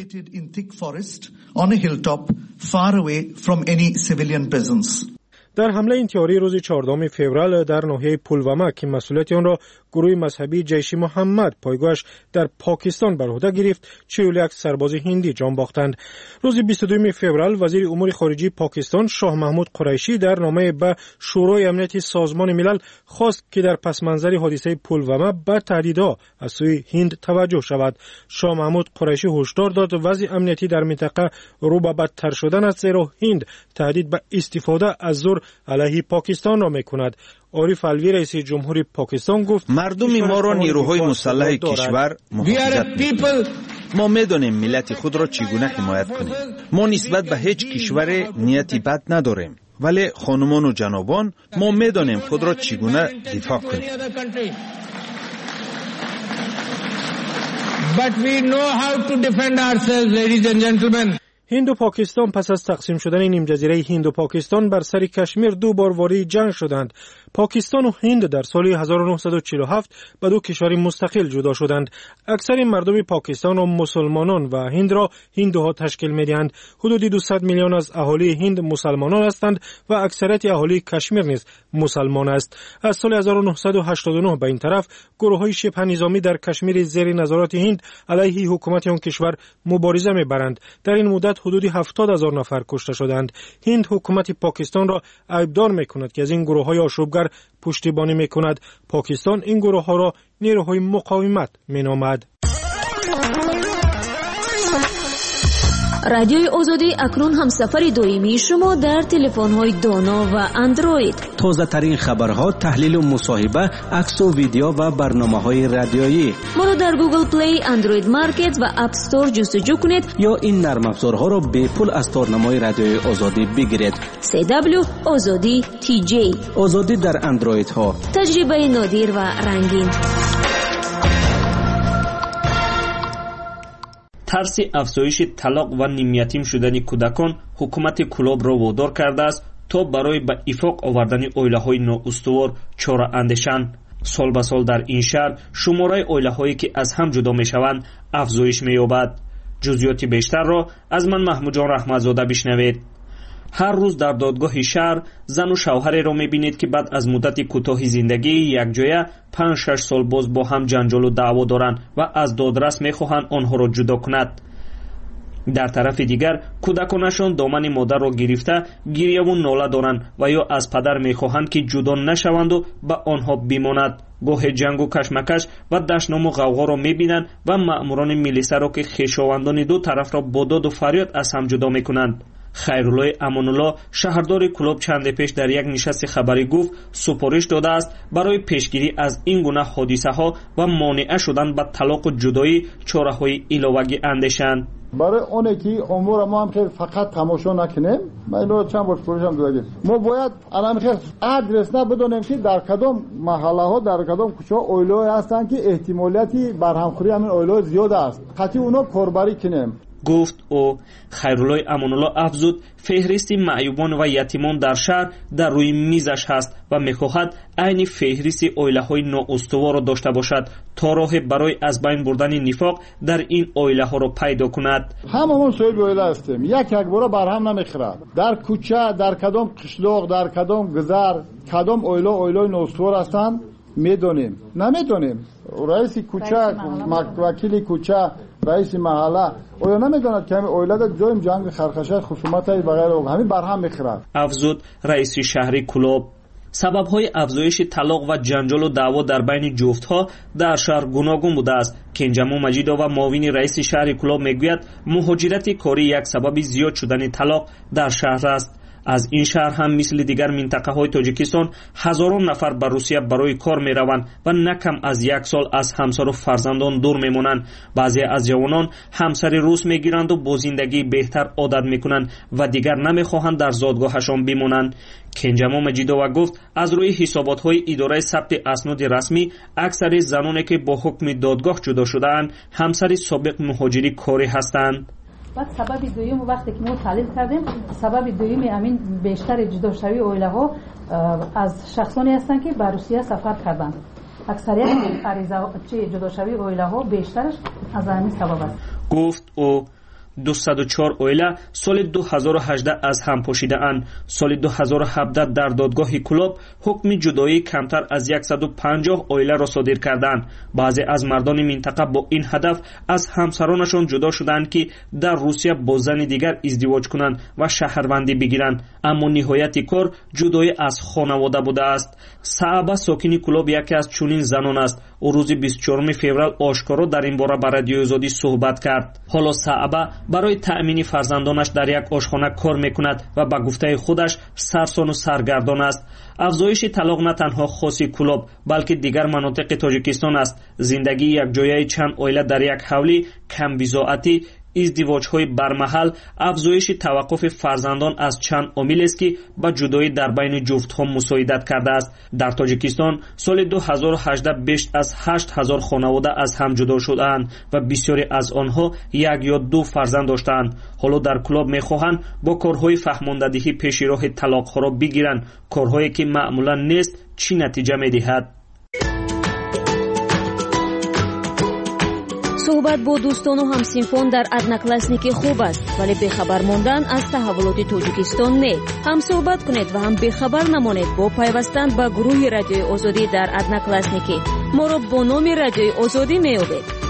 در حمله انتحاری روز 14 فوریه در ناحیه پلوامه که مسئولیت آن را گروه مذهبی جیش محمد پایگاهش در پاکستان بر عهده گرفت، 41 سرباز هندی جان باختند. روز 22 فوریه وزیر امور خارجه پاکستان شاه محمود قریشی در نامه به شورای امنیت سازمان ملل خواست که در پس منظر حادثه پلوامه به تهدیدها از سوی هند توجه شود. شاه محمود قریشی هشدار داد وضع امنیتی در منطقه رو به بدتر شدن است، زیرا هند تهدید به استفاده از زور علیه پاکستان را میکند. عارف الوی رئیس جمهور پاکستان گفت مردم ما را نیروهای مسلح کشور محافظت می‌کنند. ما می‌دانیم ملت خود را چگونه حمایت کنیم. ما نسبت به هیچ کشور نیتی بد نداریم، ولی خانمان و جنابان ما می‌دانیم خود را چگونه دفاع کنیم. But we know how to defend ourselves, ladies and gentlemen. هند و پاکستان پس از تقسیم شدن نیم جزیره هند و پاکستان بر سر کشمیر دو بار وارد جنگ شدند. پاکستان و هند در سال 1947 به دو کشور مستقل جدا شدند. اکثر مردم پاکستان و مسلمانان و هند را هندوها تشکیل می‌دهند. حدود 200 میلیون از اهالی هند مسلمانان هستند و اکثریت اهالی کشمیر نیز مسلمان است. از سال 1989 به این طرف گروه‌های شبه نظامی در کشمیر زیر نظارت هند علیه حکومت آن کشور مبارزه می‌برند. در این مدت حدود 70,000 نفر کشته شدند. هند حکومت پاکستان را عیبدار می‌کند که از این گروه‌های آشوبگر پشتیبانی می‌کند. پاکستان این گروه‌ها را نیروهای مقاومت می‌نامد. رادیوی آزادی اکنون هم سفر دائمی شما در تلفن‌های دانا و اندروید. تازه ترین خبرها، تحلیل و مصاحبه، عکس و ویدیو و برنامه‌های رادیویی. ما را در گوگل پلی، اندروید مارکت و اپ استور جستجو کنید یا این نرم افزارها را به پول از تارنمای رادیوی آزادی بگیرید. CW آزادی TJ. آزادی در اندروید ها. تجربه نادر و رنگین. ترس افزایش طلاق و نیم‌یتیم شدن کودکان حکومت کلاب را وادار کرده است تا برای به اتفاق آوردن اویله‌های نااستوار چاره اندیشند. سال به سال در این شهر شماره اویله‌هایی که از هم جدا می‌شوند افزایش می‌یابد. جزئیات بیشتر را از من محمود جان رحمت‌زاده بشنوید. هر روز در دادگاه شهر زن و شوهری را می‌بینید که بعد از مدت کوتاه زندگی یکجایی 5-6 سال باز با هم جنجال و دعوا دارند و از دادرس می‌خواهند آنها را جدا کند. در طرف دیگر کودکانشان دامن مادر را گرفته گریه و ناله دارند و یا از پدر می‌خواهند که جدا نشوند و به آنها بماند. گاه جنگ و کشمکش و دشنام و غوغا را می‌بینند و مأموران میلیسا را که خویشاوندان دو طرف را با داد و فریاد از هم جدا می‌کنند. خیرالله امان‌الله شهردار کلاب چند پیش در یک نشست خبری گفت سپارش داده است برای پیشگیری از این گونه حادثه‌ها و مانع شدن به طلاق و جدایی چاره‌های علاوه‌ای اندیشند. برای اونه که امور ما هم خیلی فقط تماشا نکنیم، من اینو چند بار سپارشم دادم، ما باید الان خیلی ادرس بدونیم که در کدام محله ها در کدام کوچه اویلو هستن که احتمالیتی برهمخوری همین اویلو زیاد است، قطعی اونا کاربری کنیم. گفت او. خیرالله امان‌الله افزود فهرست معیوبان و یتیمان در شهر در روی میزش هست و میخواهد عین فهرست اویله‌های نااستوار را داشته باشد تا راه برای از بین بردن نفاق در این اویله‌ها را پیدا کند. هممون صاحب اویله هستیم، یک بار برهم نمیخورد. در کوچه، در کدام قشلاق، در کدام گذر، کدام اویله نااستوار هستند میدونیم، نمیدونیم. رئیس کوچه، وکیل کوچه، رئیس محله اویا نمیدوند که همین اویلت جایم جنگ خرخشه خصومت و غیره همین برهم میخورد. افزود رئیس شهری کلاب. سبب‌های افزایش طلاق و جنجال و دعوا در بین جفت‌ها در شهر گوناگون بوده است. کنجمو مجیدو و معاون رئیس شهر کلاب میگوید مهاجرت کاری یک سبب زیاد شدن طلاق در شهر است. аз ин шаҳр ҳам мисли дигар минтақаҳои тоҷикистон ҳазорон нафар ба русия барои кор мераванд ва на кам аз 1 сол аз ҳамсару фарзандон дур мемонанд. баъзе аз ҷавонон ҳамсари рус мегиранду бо зиндагии беҳтар одат мекунанд ва дигар намехоҳанд дар зодгоҳашон бимонанд. кенҷамо маҷидова гуфт аз рӯи ҳисоботҳои идораи сабти аснуди расмӣ аксари заноне ки бо ҳукми додгоҳ ҷудо шудаанд ҳамсари собиқ муҳоҷири корӣ ҳастанд. بعد سبب دوم وقتی که ما تحلیل کردیم سبب دوم همین بیشتر جداشوی اویله‌ها از شخصانی هستند که به روسیه سفر کردند. اکثریت عریضه جداشوی اویله‌ها بیشترش از همین سبب است. گفت او 204 اویلا سال 2018 از هم پاشیده‌اند. سال 2017 در دادگاه کلوب حکم جدایی کمتر از 150 اویلا را صادر کردند. بعضی از مردان منطقه با این هدف از همسرانشان جدا شدند که در روسیه با زن دیگر ازدواج کنند و شهروندی بگیرند، اما نهایت کار جدایی از خانواده بوده است. صعبه ساکن کلوب یکی از چنین زنان است. او روز 24 فوریه آشکارا در این باره با رادیوی آزادی صحبت کرد. حالا صعبه برای تأمین فرزندانش در یک آشخانه کار میکند و به گفته خودش سرسان و سرگردان است. افزایش طلاق نه تنها خاص کلوب بلکه دیگر مناطق تاجیکستان است. زندگی یک جایه چند عائله در یک حولی، کم بضاعتی، ازدواج‌های برمحل، افزایش توقف فرزندان از چند عامل است که به جدایی در بین جفت‌ها مساعدت کرده است. در تاجیکستان سال 2018 بیش از 8000 خانواده از هم جدا شدند و بسیاری از آنها یک یا دو فرزند داشتند. حالا در کلوب می‌خواهند با کارهای فهماندهی پیش راه طلاق‌ها را بگیرند، کارهایی که معمولا نیست چی نتیجه می‌دهد. صحبت با دوستان و همسینفان در ادناکلاسنیکی خوب است، ولی بخبر ماندن از تحولات تاجیکستان نه. هم صحبت کنید و هم بخبر نمانید با پیوستن به گروه رادیوی آزادی در ادناکلاسنیکی. ما را با نام رادیوی آزادی می‌یابید.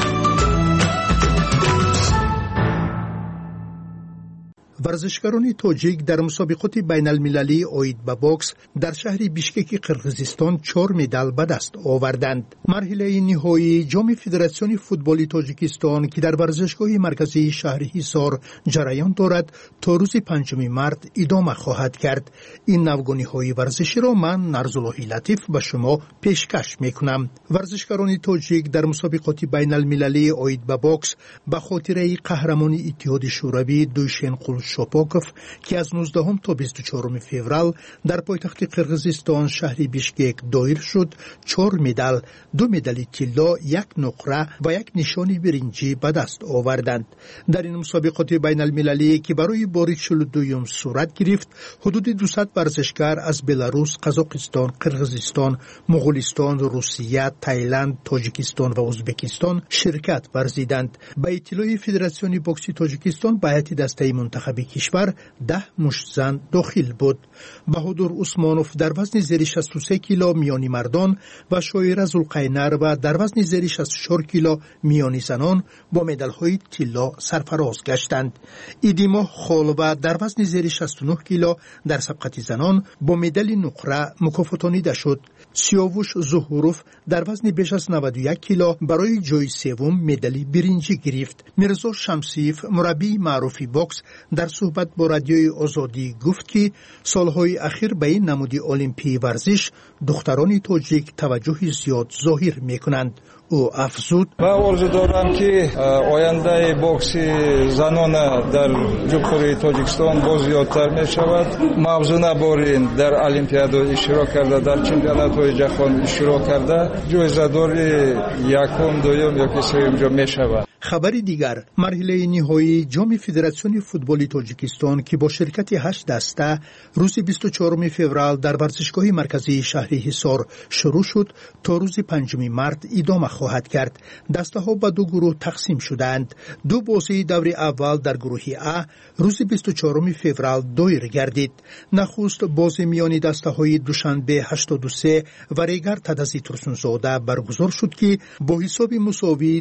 ورزشکاران تاجیک در مسابقات بین المللی آید به بوکس در شهر بیشکک قرقیزستان 4 مدال به دست آوردند. مرحله نهایی جام فدراسیون فوتبال تاجیکستان که در ورزشگاه مرکزی شهر حصار جریان دارد تا روز 5 مارس ادامه خواهد کرد. این نوگانی‌های ورزشی را من نرزالله لطیف به شما پیشکش میکنم. ورزشکاران تاجیک در مسابقات بین المللی آید به بوکس به خاطر قهرمانی اتحاد شوروی دوشنقول شوپاکوف که از 19 تا 24 فوریه در پایتخت قرقیزستان شهر بیشکک دایر شد 4 مدال، 2 مدال طلا، 1 نقره و 1 نشان برنجی به دست آوردند. در این مسابقات بین المللی که برای بار 42 صورت گرفت حدود 200 ورزشکار از بلاروس، قزاقستان، قرقیزستان، مغولستان، روسیه، تایلند، تاجیکستان و ازبکستان شرکت ورزیدند. به اطلاع فدراسیون بوکس تاجیکستان به هیئت دسته منتخب کشور 10 مشت زن داخل بود. بهادر عثمانوف در وزن زیر 63 کیلو میانی مردان و شایر ذوالقینر و در وزن زیر 64 کیلو میانی زنان با مدال‌های طلا سرفراز گشتند. ایدیما خالوه در وزن زیر 69 کیلو در سبقت زنان با مدال نقره مکافاتانیده شد. سیاوش ظهوروف در وزن بیش از 91 کیلو برای جای سوم مدال برنجی گرفت. میرزا شمسیف مربی معروفی بوکس در صحبت با رادیوی آزادی گفت که سالهای اخیر به این نمود المپی ورزش دختران تاجیک توجه زیاد ظاهر میکنند. او افزود: من آرزو دارم که آینده بوکس زنان در جمهوری تاجیکستان باز زیادتر می شود. موضوع نبارین در المپیاد اشتراک کرده، در چمپیونات های جهان اشتراک کرده، جایزه دار یکم، دوم یا سوم جا می شود. خبر دیگر، مرحله نهایی جام فدراسیون فوتبال تاجیکستان که با شرکت 8 دسته روز 24 فوریه در ورزشگاه مرکزی شهر حصار شروع شد تا روز 5 مارس ادامه خواهد کرد. دسته ها به 2 گروه تقسیم شدند. 2 بازی دور اول در گروه A روز 24 فوریه دایر گردید. نخست بازی میان دسته های دوشنبه 83 و ریگر تدزی ترسونزاده برگزار شد که با حساب مساوی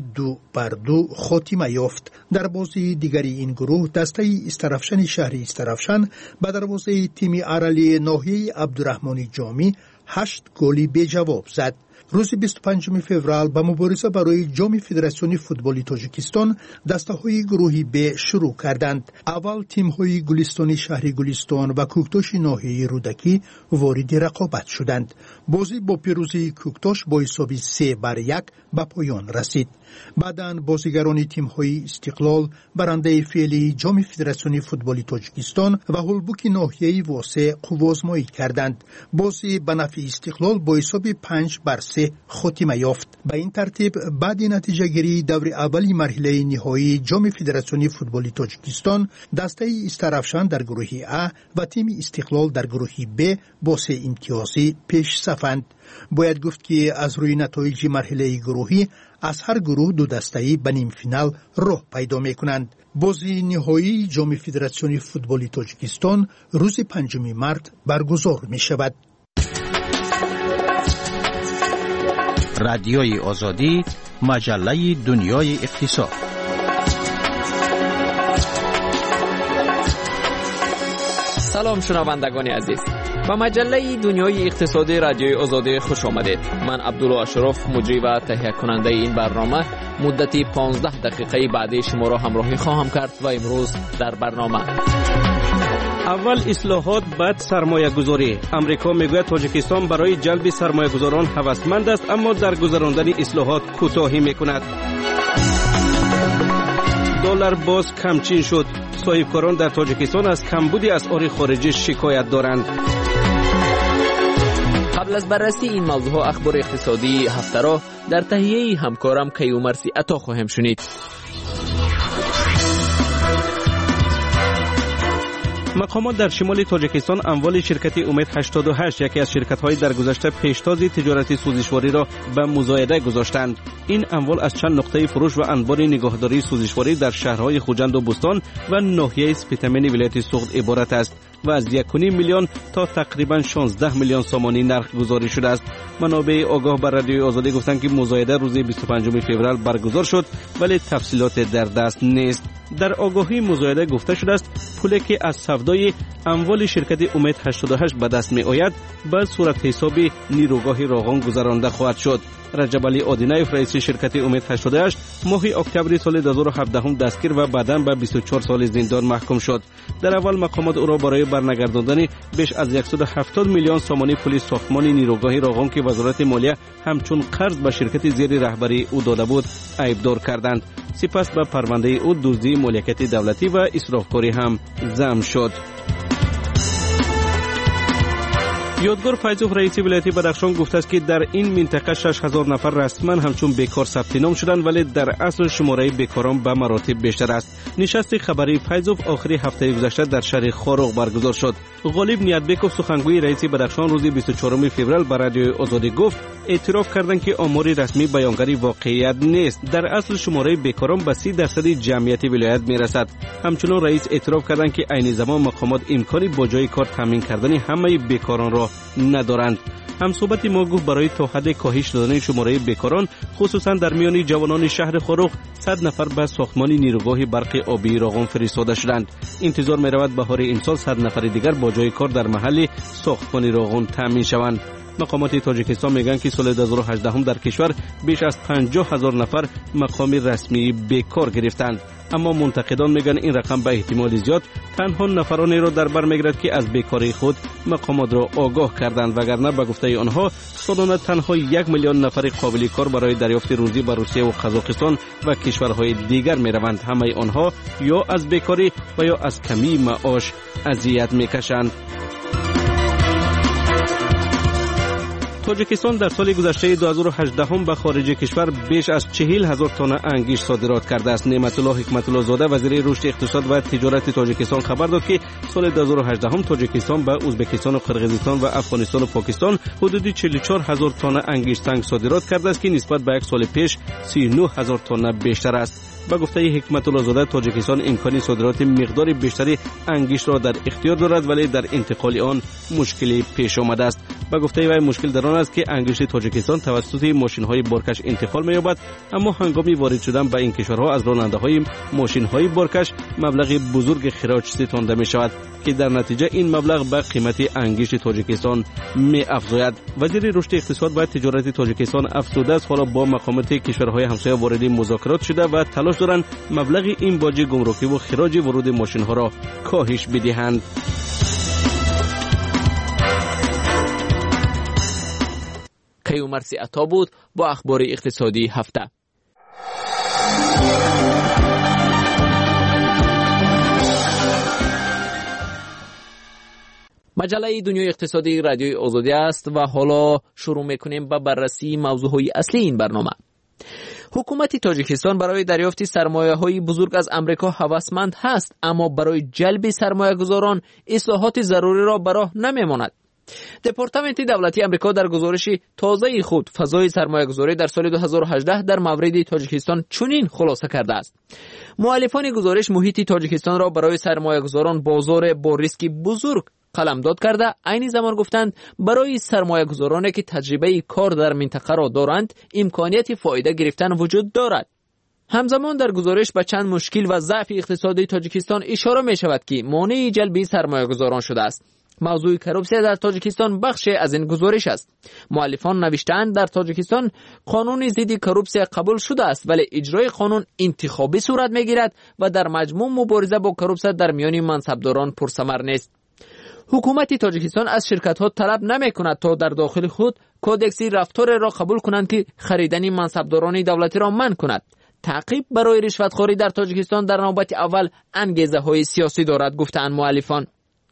2-2 خاتمه یافت. در بازی دیگری این گروه دسته استرافشن شهر استرافشن به دروازه تیم ارلی ناحیه عبدالرحمن جامی 8 گلی به جواب زد. روز 25 فوریه به مبارزه برای جام فدراسیون فوتبال تاجیکستان دسته‌های گروهی ب شروع کردند. اول تیم‌های گلستانی شهر گلستان و کوکتاش ناحیه رودکی وارد رقابت شدند. بازی با پیروزی کوکتاش با حساب 3-1 به پایان رسید. بعداً بازیگران تیم‌های استقلال برنده فعلی جام فدراسیون فوتبال تاجیکستان و هولبوک ناحیه واسه قوازمایی کردند. بازی به نفع استقلال با حساب 5-3 خاتمه یافت. به این ترتیب بعد نتیجه گیری دور اولی مرحله نهایی جام فدراسیون فوتبال تاجیکستان دسته استرافشان در گروه A و تیم استقلال در گروه B با 3 امتیازی پیش صفند. باید گفت که از روی نتایج مرحله گروهی از هر گروه دو دسته‌ای به نیم فینال راه پیدا می‌کنند. بازی نهایی جام فدراسیون فوتبال تاجیکستان روز 5 مارس برگزار می‌شود. رادیوی آزادی، مجله دنیای اقتصاد. سلام شنوندگان عزیز، به مجله دنیای اقتصادی رادیوی آزادی خوش آمدید. من عبدالله اشرف، مجری و تهیه کننده این برنامه، مدتی 15 دقیقه بعدی شما را همراهی خواهم کرد و امروز در برنامه: اول اصلاحات، بعد سرمایه گذاری. امریکا میگوید تاجیکستان برای جلب سرمایه گذاران هوسمند است، اما در گذراندن اصلاحات کوتاهی میکند. دلار باز کمچین شد. صاحبکاران در تاجیکستان از کمبود اسعار خارجی شکایت دارند. قبل از بررسی این موضوع اخبار اقتصادی هفته را در تهیه همکارم کیومرثی عطا خواهم شنید. مقامات در شمال تاجیکستان اموال شرکت امید 88 یکی از شرکت‌های در گذشته پیشتاز تجارتی سوزشواری را به مزایده گذاشتند. این اموال از چند نقطه فروش و انبار نگهداری سوزشواری در شهرهای خوجند و بوستان و ناحیه سپیتامین ولایت سوخت عبارت است و از 1.5 میلیون تا تقریبا 16 میلیون سامانی نرخ گذاری شده است. منابع آگاه بر رادیوی آزادی گفتند که مزایده روز 25 فوریه برگزار شد، ولی تفصیلات در دست نیست. در آگاهی مزایده گفته شده است پولی که از سودای اموال شرکت امید 88 به دست می آید به صورت حساب نیروگاه راغان گذرانده خواهد شد. رجب علی آدینایف رئیس شرکت امید 88 ماه اکتبر سال 2017 دستگیر و بعداً به 24 سال زندان محکوم شد. در اول مقامات او را برای برنگرداندن بیش از 170 میلیون سامانی پول ساختمان نیروگاه راغان که وزارت مالیه همچون قرض به شرکت زیر رهبری او داده بود عیبدار کردند. سپس به پرونده او دزدی مالکیت دولتی و اسرافکاری هم ضم شد. یادگار فیضوف رئیس ولایت بدخشان گفته است که در این منطقه 6000 نفر رسما همچون بیکار ثبت نام شدند، ولی در اصل شماره بیکاران به مراتب بیشتر است. نشست خبری فیضوف آخری هفته گذشته در شهر خاروق برگزار شد. غالب نیتبکوف سخنگوی رئیس بدخشان روز 24 فوریه به رادیوی آزادی گفت اعتراف کردند که آمار رسمی بیانگری واقعیت نیست. در اصل شماره بیکاران به 30% جمعیت ولایت میرسد. همچنین رئیس اعتراف کردند که عین زمان مقامات امکانی با جای کار تامین کردن همه بیکاران را ندارند. همصحبت ما گفت برای تا حد کاهش دادن شماره بیکاران خصوصا در میان جوانان شهر خاروق 100 نفر به ساختمان نیروگاه برق آبی راغان فرستاده شدند. انتظار می رود بهار امسال 100 نفر دیگر با جای کار در محل ساختمان راغان تامین شوند. مقامات تاجیکستان میگن که سال 2018 در کشور بیش از 50,000 نفر مقام رسمی بیکار گرفتند، اما منتقدان میگن این رقم به احتمال زیاد تنها نفرانی را در بر میگیرد که از بیکاری خود مقامات را آگاه کردند، وگرنه به گفته آنها سالانه تنها 1 میلیون نفر قابل کار برای دریافت روزی به روسیه و قزاقستان و کشورهای دیگر میروند. همه آنها یا از بیکاری و یا از کمی معاش اذیت میکشند. تاجیکستان در سال گذشته 2018 به خارج کشور بیش از 40,000 تن انگشت صادرات کرده است. نعمت الله حکمت الله زاده وزیر رشد اقتصاد و تجارت تاجیکستان خبر داد که سال 2018 تاجیکستان به ازبکستان و قرقیزستان و افغانستان و پاکستان حدود 44,000 تن انگشت سنگ صادرات کرده است که نسبت به یک سال پیش 39,000 تن بیشتر است. با گفته حکمت الله زاده تاجیکستان امکان صادرات مقدار بیشتری انگشت را در اختیار دارد، ولی در انتقال آن مشکلی پیش آمده است. به گفته وی مشکل در آن است که انگشت تاجیکستان توسط ماشین‌های بارکش انتقال می‌یابد، اما هنگام وارد شدن به این کشورها از راننده‌های ماشین‌های بارکش مبلغ بزرگ خراج ستانده می‌شود که در نتیجه این مبلغ به قیمت انگشت تاجیکستان می‌افزاید. وزیر رشد اقتصاد و تجارت تاجیکستان افزوده است حالا با مقامات کشورهای همسایه وارد مذاکرات شده و تلاش دارند مبلغ این باج گمرکی و خراج ورود ماشین‌ها را کاهش بدهند. کیومرثی عطا بود با اخبار اقتصادی هفته. مجله دنیای اقتصادی رادیوی آزادی است و حالا شروع میکنیم با بررسی موضوعهای اصلی این برنامه. حکومت تاجیکستان برای دریافت سرمایه‌های بزرگ از امریکا هوسمند هست، اما برای جلب سرمایه‌گذاران اصلاحات ضروری را به راه نمی‌ماند. دپارتمنت دولتی امریکا در گزارش تازه خود فضای سرمایه‌گذاری در سال 2018 در مورد تاجیکستان چنین خلاصه کرده است: مؤلفان گزارش محیط تاجیکستان را برای سرمایه‌گذاران بازار با ریسک بزرگ قلمداد کرده، عین زمان گفتند برای سرمایه‌گذارانی که تجربه کار در منطقه را دارند امکانیت فایده گرفتن وجود دارد. همزمان در گزارش به چند مشکل و ضعف اقتصادی تاجیکستان اشاره می شود که مانع جلب سرمایه‌گذاران شده است. موضوع کروپسیا در تاجیکستان بخش از این گزارش است. مؤلفان نوشتند در تاجیکستان قانون ضد کروپسیا قبول شده است، ولی اجرای قانون انتخابی صورت می‌گیرد و در مجموع مبارزه با کروپسیا در میان منصبداران پرثمر نیست. حکومت تاجیکستان از شرکت‌ها طلب نمی‌کند تا در داخل خود کودکس رفتار را قبول کنند که خریدن منصبداران دولتی را منع کند. تعقیب برای رشوتخواری در تاجیکستان در نوبت اول انگیزه‌های سیاسی دارد، گفتند مؤلفان.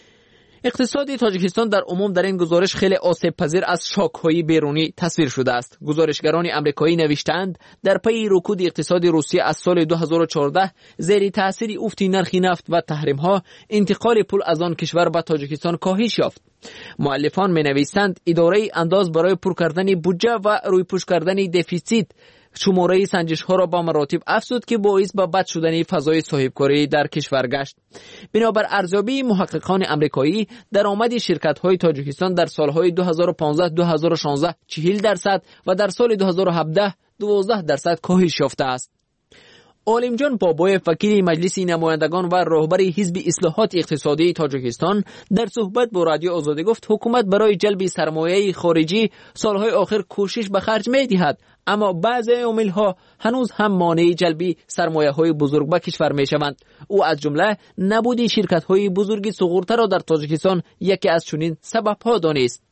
اقتصاد تاجیکستان در عموم در این گزارش خیلی آسیب پذیر از شاک‌های بیرونی تصویر شده است. گزارشگران آمریکایی نوشتند در پی رکود اقتصاد روسیه از سال 2014 زیر تاثیر افت نرخ نفت و تحریم‌ها انتقال پول از آن کشور به تاجیکستان کاهش یافت. مؤلفان می‌نویسند اداره انداز برای پر کردن بودجه و رویپوش کردن دفیسیت شماره سنجش‌ها را با مراتب افزود که باعث به بد شدن فضای صاحبکاری در کشور گشت. بنابر ارزیابی محققان آمریکایی درآمد شرکت‌های تاجیکستان در سال‌های 2015-2016 40% و در سال 2017 12% کاهش یافته است. عالم جان بابای وکیل مجلس نمایندگان و رهبر حزب اصلاحات اقتصادی تاجیکستان در صحبت با رادیو آزادی گفت حکومت برای جلب سرمایه خارجی سالهای آخر کوشش به خرج می‌دهد، اما بعضی عوامل‌ها هنوز هم مانع جلب سرمایه‌های بزرگ به کشور می‌شوند. او از جمله نبود شرکت‌های بزرگ سقوط‌تر را در تاجیکستان یکی از چنین سبب‌ها دانست.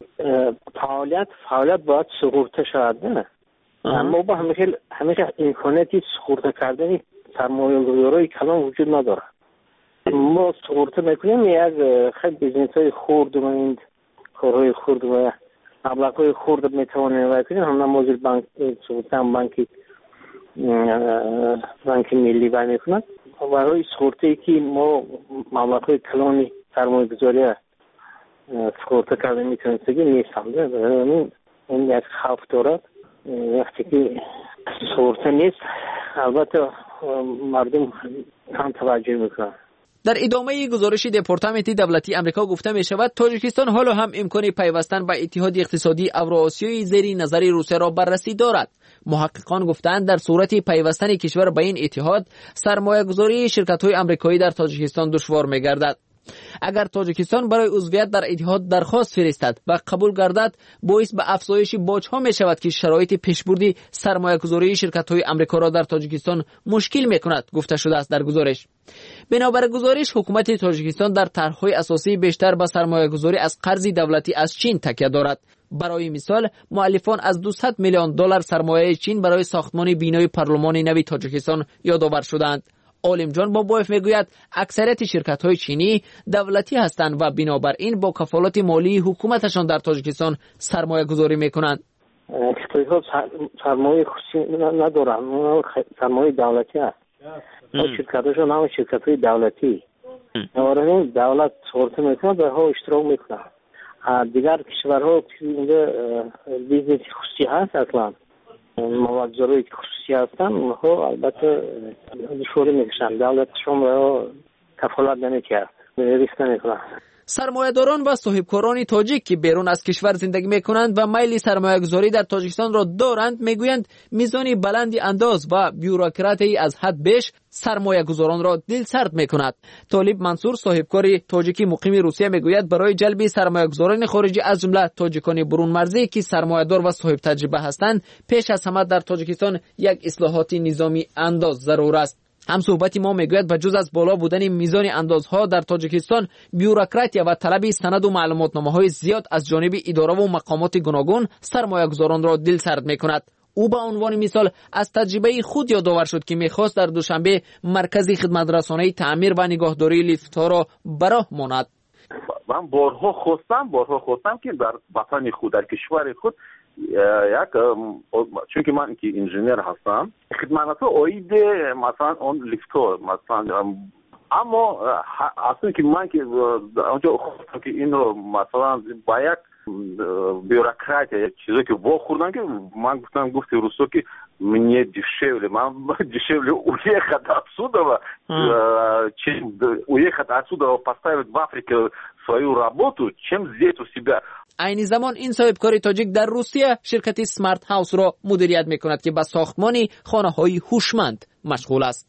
فعالیت باید سقوط‌تر شود، نه؟ اما با همیشه امکاناتی سقوط کردن سرمایه‌گذارای کلان وجود نداره. ما سقوط میکنیم از خیلی بیزنس‌های خرد و این کارهای خرد و مبلغ‌های خرد میتوانیم بکنیم. هم نمازل بانک سقوط هم بانک ملی باید میکنند. برای سقوطی که ما مبلغ‌های کلانی سرمایه‌گذاری سقوط کردن میتونستگی نیستند. این یک خوف دارد. وقتی که صورت نیست البته مردم کم توجه میکنن. در ادامه گزارش دپارتمنت دولتی امریکا گفته می شود تاجیکستان حالا هم امکان پیوستن به اتحاد اقتصادی اوراسیایی زیر نظر روسیه را بررسی دارد. محققان گفتند در صورت پیوستن کشور به این اتحاد سرمایه‌گذاری شرکت‌های آمریکایی در تاجیکستان دشوار می‌گردد. اگر تاجیکستان برای عضویت در اتحاد درخواست فرستد و قبول گردد باعث به افزایش باج‌ها می شود که شرایط پیشبردی سرمایه‌گذاری شرکت‌های آمریکا را در تاجیکستان مشکل می‌کند، گفته شده است در گزارش. بنابر گزارش حکومت تاجیکستان در طرح‌های اساسی بیشتر به سرمایه‌گذاری از قرض دولتی از چین تکیه دارد. برای مثال مؤلفان از 200 میلیون دلار سرمایه چین برای ساختمان بینای پارلمان نوی تاجیکستان یادآور شدند. عالم جان بابایف میگوید اکثریت شرکت‌های چینی دولتی هستند و بنابراین با کفالت مالی حکومتشان در تاجیکستان سرمایه گذاری میکنند. سرمایه خصوصی ندارند، سرمایه دولتی هست. شرکت‌هاشون هم شرکت‌های دولتی. نوارن دولت سورت میکنه به ها اشتراک میکنه. دیگر کشورها اینجا بیزنس خصوصی هست اصلا. موادزاروی که خصوصی هستن ها البته دشواری میکشن. دولتشون را کفالت نمیکرد، ریسک نمیکنه. سرمایه‌داران و صاحبکاران تاجیک که بیرون از کشور زندگی می‌کنند و میل سرمایه‌گذاری در تاجیکستان را دارند میگویند میزان بلندی انداز و بیوروکراتی از حد بیش سرمایه‌گذاران را دلسرد می‌کند. طالب منصور صاحبکار تاجیکی مقیم روسیه میگوید برای جلب سرمایه‌گذاران خارجی از جمله تاجیکان برون مرزی که سرمایه‌دار و صاحب تجربه هستند پیش از همه در تاجیکستان یک اصلاحات نظامی انداز ضرور است. هم صحبتی ما میگوید بجز از بالا بودن میزان اندازها در تاجیکستان بیوروکراتیا و طلب سند و معلوماتنامه‌های زیاد از جانب اداره و مقامات گوناگون سرمایه‌گذاران را دلسرد می‌کند. او به عنوان مثال از تجربه خود یادآور شد که می‌خواست در دوشنبه مرکز خدمت رسانی تعمیر و نگهداری لیفت‌ها را براه ماند. من بارها خواستم که در وطن خود در کشور خود چون که من که انجینیر هستم خدمات اوید مثلا اون لیفت‌ها مثلا اما اصلا که من که اونجا خواستم که این رو مثلا با یک بیوروکراتیا یک چیزی که واخوردن که من گفت روسو که мне дешевле уехать отсюда чем уехать отсюда поставить в Африке свою работу чем здесь у себя. عین زمان این صاحبکار تاجیک در روسیه شرکت سمارت هاوس را مدیریت میکند که به ساختمان خانه‌های هوشمند مشغول است.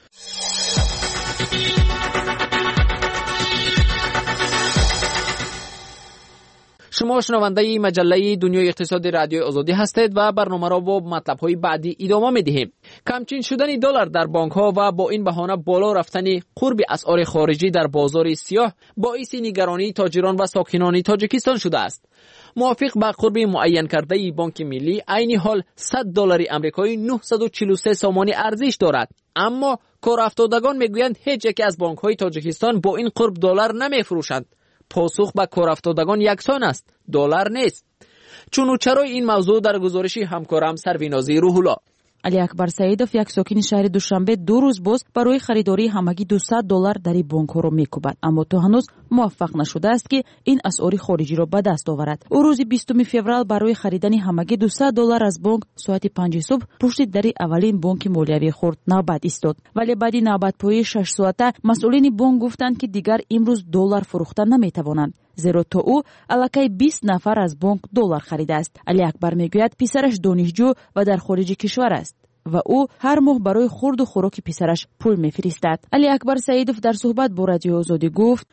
شما شنونده مجله دنیای اقتصادی رادیوی آزادی هستید و برنامه را با مطلب‌های بعدی ادامه می‌دهیم. کمچین شدن دلار در بانک‌ها و با این بهانه بالا رفتن قرب اسعار خارجی در بازار سیاه باعث نگرانی تاجران و ساکنان تاجیکستان شده است. موافق به قرب معین کرده بانک ملی عین حال $100 آمریکایی 943 سامانی ارزش دارد، اما کارافتادگان میگویند هیچ یک از بانک‌های تاجیکستان با این قرب دلار نمی‌فروشند. پاسخ به کارافتادگان یکسان است، دلار نیست. چون چرای این موضوع در گزارشی همکارم سروینازی روح‌الله. علی اکبر سعیدов یک ساکن شهر دوشنبه 2 روز باز برای خریداری همگی $200 در بانک‌ها را می‌کوبد، اما تا هنوز موفق نشده است که این اسعار خارجی را به دست آورد. او روز 20 فوریه برای خریدن همگی $200 از بانک ساعت 5 صبح پشت در اولین بانک مالیوی خرد نوبت ایستاد، ولی بعد نوبت‌پایی 6 ساعته مسئولین بانک گفتند که دیگر امروز دلار فروخته نمی‌توانند، زیرا تا او الکی 20 نفر از بانک دلار خریده است. علی اکبر میگوید پسرش دانشجو و در خارج کشور است و او هر ماه برای خورد و خوراک پسرش پول میفرستد. علی اکبر سعیدов در صحبت با رادیو آزادی گفت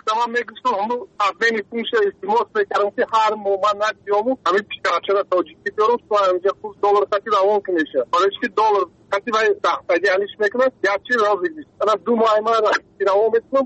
هر ماه من ندیامو همین پیشتر تاجیکی دارم تو همینجا خود دلار ساتی روان کنیشه حالا که دلار ساتی باید تحتاجی هنیش میکنه یا چی رازی بیست انا 2 ماه من روان میتونم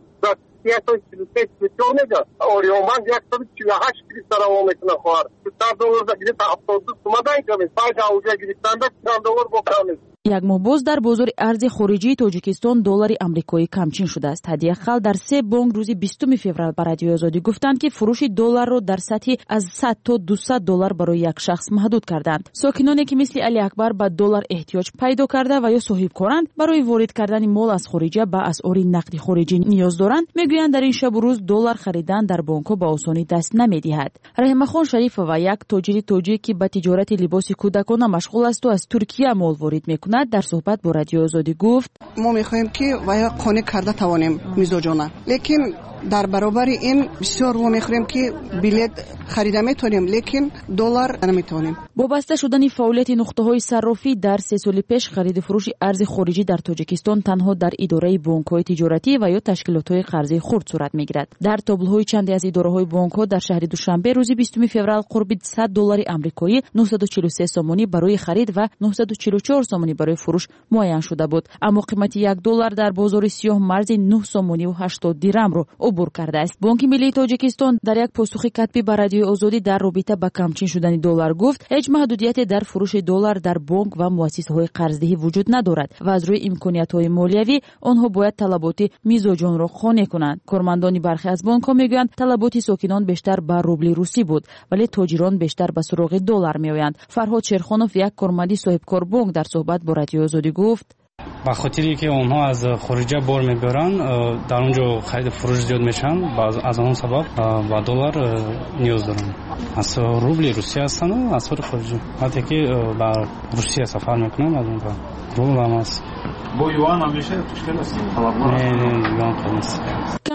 $146 میتونه اوریومان $148 روان میتونه خواهر $100 داگیده تا 72 سومدن کمی پایجا اوجا گریستن دا $100 بکنم. یک ماه باز در بازار ارز خارجی تاجیکستان دلار آمریکایی کمچین شده است. هدیه خل در 3 بانک روز 20 فوریه به رادیو آزادی گفتند که فروش دلار را در سطح از $100 تا $200 برای یک شخص محدود کردند. ساکنانی که مثل علی اکبر به دلار احتیاج پیدا کرده و یا صاحبکارند برای وارد کردن مال از خارج به اسعار نقدی خارجی نیاز دارند، میگویند در این شب و روز دلار خریدن در بانک‌ها به آسانی دست نمی‌دهد. رحمه خان شریف و یک تاجر تاجیک که به تجارت لباس کودکان مشغول است و از ترکیه مال وارد می‌کند در صحبت با رادیو آزادی گفت ما می‌خواهیم که وای قانع کرده توانیم میزوجانه، لیکن در برابر این بسیار ما می‌خواهیم که بلیط خرید می‌تونیم لیکن دلار نمی‌تونیم. با بسته شدن فعالیت نقطه‌های صرافی در 3 سال پیش خرید فروش ارز خارجی در تاجیکستان تنها در اداره بانک‌های تجارتی و یا تشکیلات‌های قرضه خرد صورت می‌گیرد. در تابلوهای چندی از اداره‌های بانک‌ها در شهر دوشنبه روز 20 فوریه قرب $100 آمریکایی 943 سامانی برای خرید و 944 سامانی برای فروش معین شده بود، اما قیمت $1 در بازار سیاه مرز 9 سامانی و 80 درم را عبور کرده است. بانک ملی تاجیکستان در یک پاسخ کتبی به رادیو آزادی در رابطه با کمچین شدن دلار گفت هیچ محدودیتی در فروش دلار در بانک و مؤسسه‌های قرضدهی وجود ندارد و از روی امکانیت‌های مالیوی آنها باید طلبات میزوجان را قانع کنند. کارمندان برخی از بانک‌ها میگویند طلبات ساکنان بیشتر به روبل روسی بود ولی تاجران بیشتر به سراغ دلار میآیند. فرهاد شیرخانوف یک کارمند صاحبکار بانک در صحبت با رادیو آزادی گفت به خاطری که اونها از خارج بار میبرن در اونجا خرید فروش زیاد میشن، از اون سبب با دلار نیاز دارن. از روبل روسیه هستن و از خارجی وقتی که به روسیه سفر میکنن از اون روبل هم هست. با یوان همیشه مشکل است. کمچین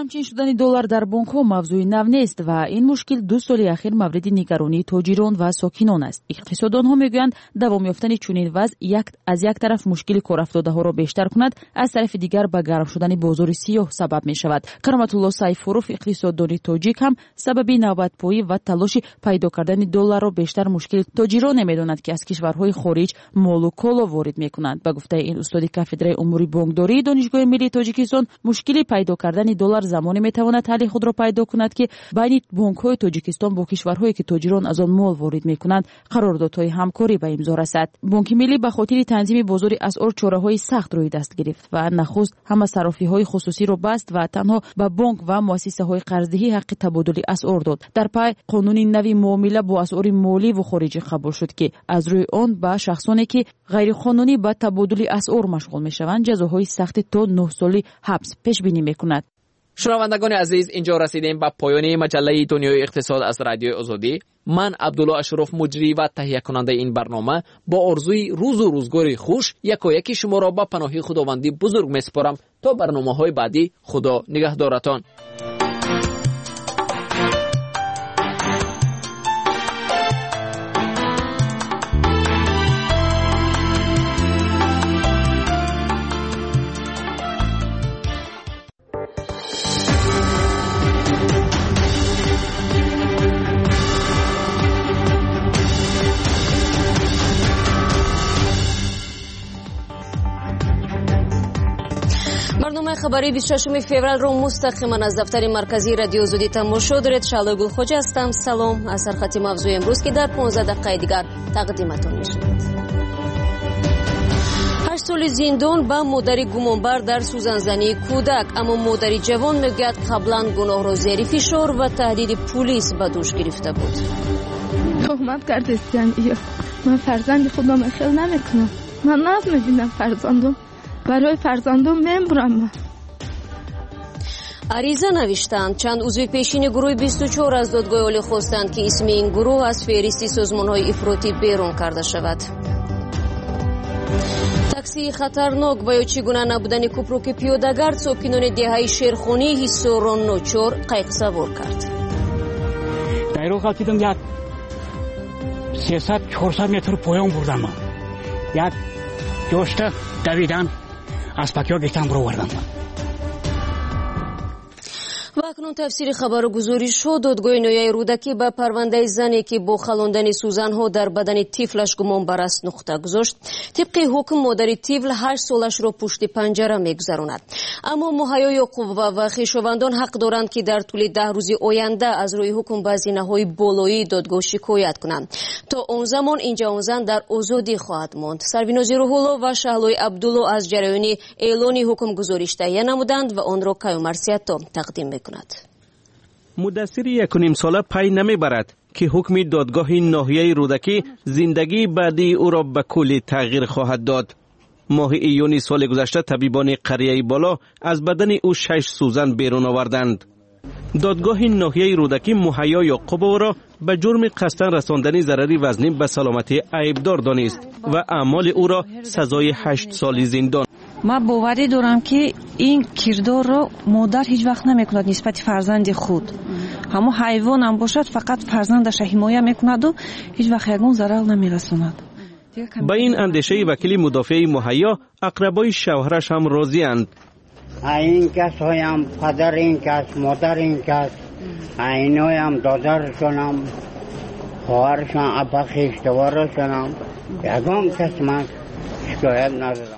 کمچین شدن دلار در بانک ها موضوع نو نیست و این مشکل 2 سال اخیر مورد نگرانی تاجران و ساکنان است. اقتصاددان ها میگویند دوام یافتن چنین وضع از یک طرف مشکل کار افتاده ها را بیشتر کند، از طرف دیگر به گرم شدن بازار سیاه سبب می شود. کرامت الله سیفوروف اقتصاددان تاجیک هم سبب نوبتپایی و تلاش پیدا کردن دلار را بیشتر مشکل تاجران میداند که از کشورهای خارج مال و کالا وارد میکنند. به گفته این استاد کافدرای امور بانکداری دانشگاه ملی تاجیکستان، مشکل پیدا کردن دلار زمانی میتواند حل خود را پیدا کند که بین بانک‌های تاجیکستان با کشورهایی که تاجران از آن مال وارد میکنند قراردادهای همکاری به امضا رسد. بانک ملی به خاطر تنظیم بازار اسعار چاره‌های سخت روی دست گرفت و نخست همه صرافی‌های خصوصی را بست و تنها به بانک و مؤسسه‌های قرضدهی حق تبادل اسعار داد. در پی قانون نوی معامله با اسعار مالی و خارجی قبول شد که از روی آن به شخصانی که غیر قانونی به تبادل اسعار مشغول میشوند جزاهای سخت تا 9 سالی حبس پیش بینی میکند. شنوندگان عزیز، اینجا رسیدیم به پایان مجله دنیای اقتصاد از رادیو آزادی. من عبدالله اشرف مجری و تهیه کننده این برنامه با آرزوی روز و روزگاری خوش یکایک شما را به پناه خداوندی بزرگ میسپارم تا برنامه‌های بعدی. خدا نگهدارتان. برنامه خبری 26 فеврал رو مستقیما از دفتر مرکزی رادیو آزادی تماشا دارید. شعله گل خوجا هستم. سلام. از سرخط موضوع امروز که در 15 دقیقه دیگر تقدیمتون می‌شود. 8 سال زندان به مادر گمانبر در سوزنزنی کودک. اما مادر جوان میگوید قبلا گناه را زیر فشار و تهدید پلیس به دوش گرفته بود. تهمت کردستن من فرزند خودم خیال نمیکنم. من ناز میبینم فرزندم، برای فرزندم میمرم. عریضه نوشتند. چند عضو پیشین گروه 24 از دادگاه عالی خواستند که اسم این گروه از فهرست سازمان‌های افراطی بیرون کرده شود. تاکسی خطرناک و یا چگونه نبودن کوپروک پیاده‌گرد ساکنان دهه شیرخانی حصار ناچار قایق سوار کرد. در روز دیدم یک 300-400 متر پایان بردم. یک جوشته دویدن از پاکیا گشتم برو وردم. و اکنون تفسیر خبر گزارش شد. دادگاه نویای رودکی به پرونده زنی که با خلاندن سوزنها در بدن طفلش گمانبر است نقطه گذاشت. طبق حکم مادر طفل 8 سالش را پشت پنجره میگذراند. اما مهیا یعقوب و خویشاوندان حق دارند که در طول 10 روز آینده از روی حکم به زینه‌های بالایی دادگاه شکایت کنند. تا اون زمان اینجا اون زن در آزادی خواهد ماند. سرویناز روح‌الله و شهلای عبدالله از جریان اعلان حکم گزارش تهیه نمودند و آن را کیومرث سیاتا تقدیم می‌کند. مدثر 1.5 ساله پی نمیبرد که حکم دادگاه ناحیه رودکی زندگی بعدی او را به کلی تغییر خواهد داد. ماه ایون سال گذشته طبیبان قریه بالا از بدن او 6 سوزن بیرون آوردند. دادگاه ناحیه رودکی مهیا یعقوب را به جرم قصداً رساندن ضرری وزنی به سلامتی عیبدار دانست و اعمال او را سزای 8 سال زندان. من باوری دارم که این کردار را مادر هیچ وقت نمیکند نسبت فرزند خود. همه حیوان هم باشد فقط فرزندش حمایت میکند و هیچ وقت یگان ضرر نمیرساند. با این اندیشه وکیل مدافع مهیا اقربای شوهرش هم راضی اند. این کس هایم پدر این کس مادر این کس اینایم دادرشانم خواهرشان ابا خیشتوارشانم یگان کس من شکایت ندارم.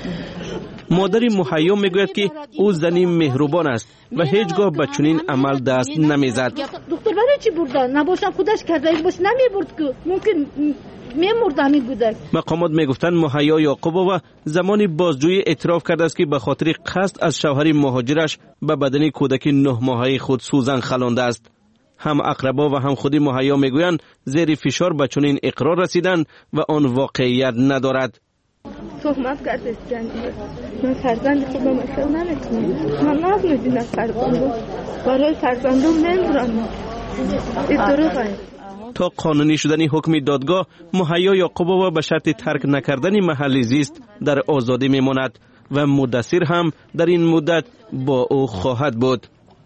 مادر مهیا میگوید که او زنی مهربان است و هیچگاه به چنین عمل دست نمیزد. دکتر برای چی بردن؟ نباشم خودش کرده باش نمیبرد که ممکن میمرد همین بودک. مقامات میگفتند مهیا یعقوبова زمانی بازجویی اعتراف کرده است که به خاطر قصد از شوهر مهاجرش به بدن کودک 9 ماهه خود سوزن خلانده است. هم اقربا و هم خودی مهیا میگویند زیر فشار به چنین اقرار رسیدند و آن واقعیت ندارد. تهمت کردستن من فرزند خودم خیال نمیکنم. من ناز میبینم فرزندم، برای فرزندم نمیرم. این دروغه. تا قانونی شدن حکم دادگاه مهیا یعقوبova به شرط ترک نکردن محل زیست در آزادی میماند و مدثر هم در این مدت با او خواهد بود.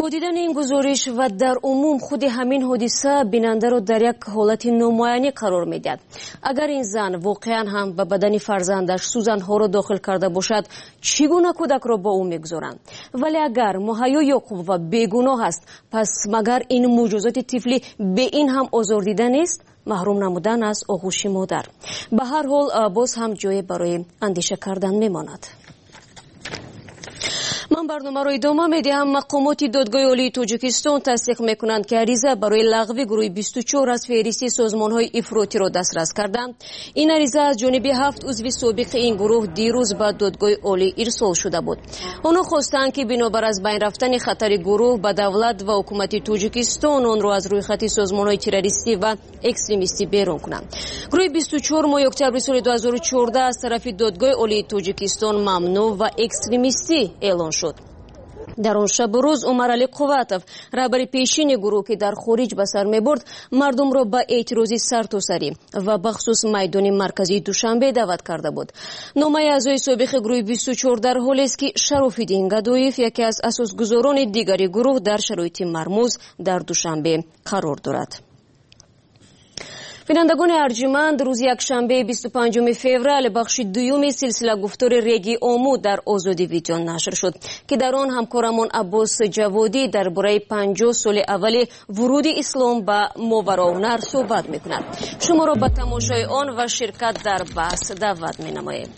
با دیدن این گزارش و در عموم خود همین حادثه بیننده را در یک حالت نامعینی قرار میدهد. اگر این زن واقعا هم به بدن فرزندش سوزنها را داخل کرده باشد چگونه کودک را با او میگذارند؟ ولی اگر مهیا یعقوب و بیگناه است پس مگر این معجزات طفلی به این هم آزار دیده نیست؟ محروم نمودن از آغوش مادر. به هر حال باز هم جای برای اندیشه کردن میماند. من برنامه را ادامه میدهم. مقامات دادگاه عالی تاجیکستان تصدیق میکنند که عریضه برای لغو گروه 24 از فهرست سازمان‌های افراطی را دسترس کردند. این عریضه از جانب 7 عضو سابق این گروه دیروز به دادگاه عالی ارسال شده بود. آنها خواستند که بنابر از بین رفتن خطر گروه به دولت و حکومت تاجیکستان آن را از روی خط سازمان‌های تروریستی و اکستریمیستی بیرون کنند. گروه 24 ماه اکتبر سال 2014 از طرف دادگاه عالی تاجیکستان ممنوع و اکستریمیستی اعلان شد. در آن شب روز عمر علی قواتوف رهبر پیشین گروه که در خارج به سر میبرد مردم را به اعتراضی سرتاسری و بخصوص میدان مرکزی دوشنبه دعوت کرده بود. نامه اعضای سابق گروه 24 در حالی است که شراف‌الدین گدایف یکی از اساسگزاران دیگری گروه در شرایط مرموز در دوشنبه قرار دارد. بینندگان ارجمند، روز یکشنبه 25 فوریه بخش دوم سلسله گفتار ریگی آمو در آزادی ویدیو نشر شد که در آن همکارمان عباس جوادی درباره 50 سال اول ورود اسلام به ماوراءالنهر صحبت می‌کند. شما را به تماشای آن و شرکت در بحث دعوت می‌نماییم.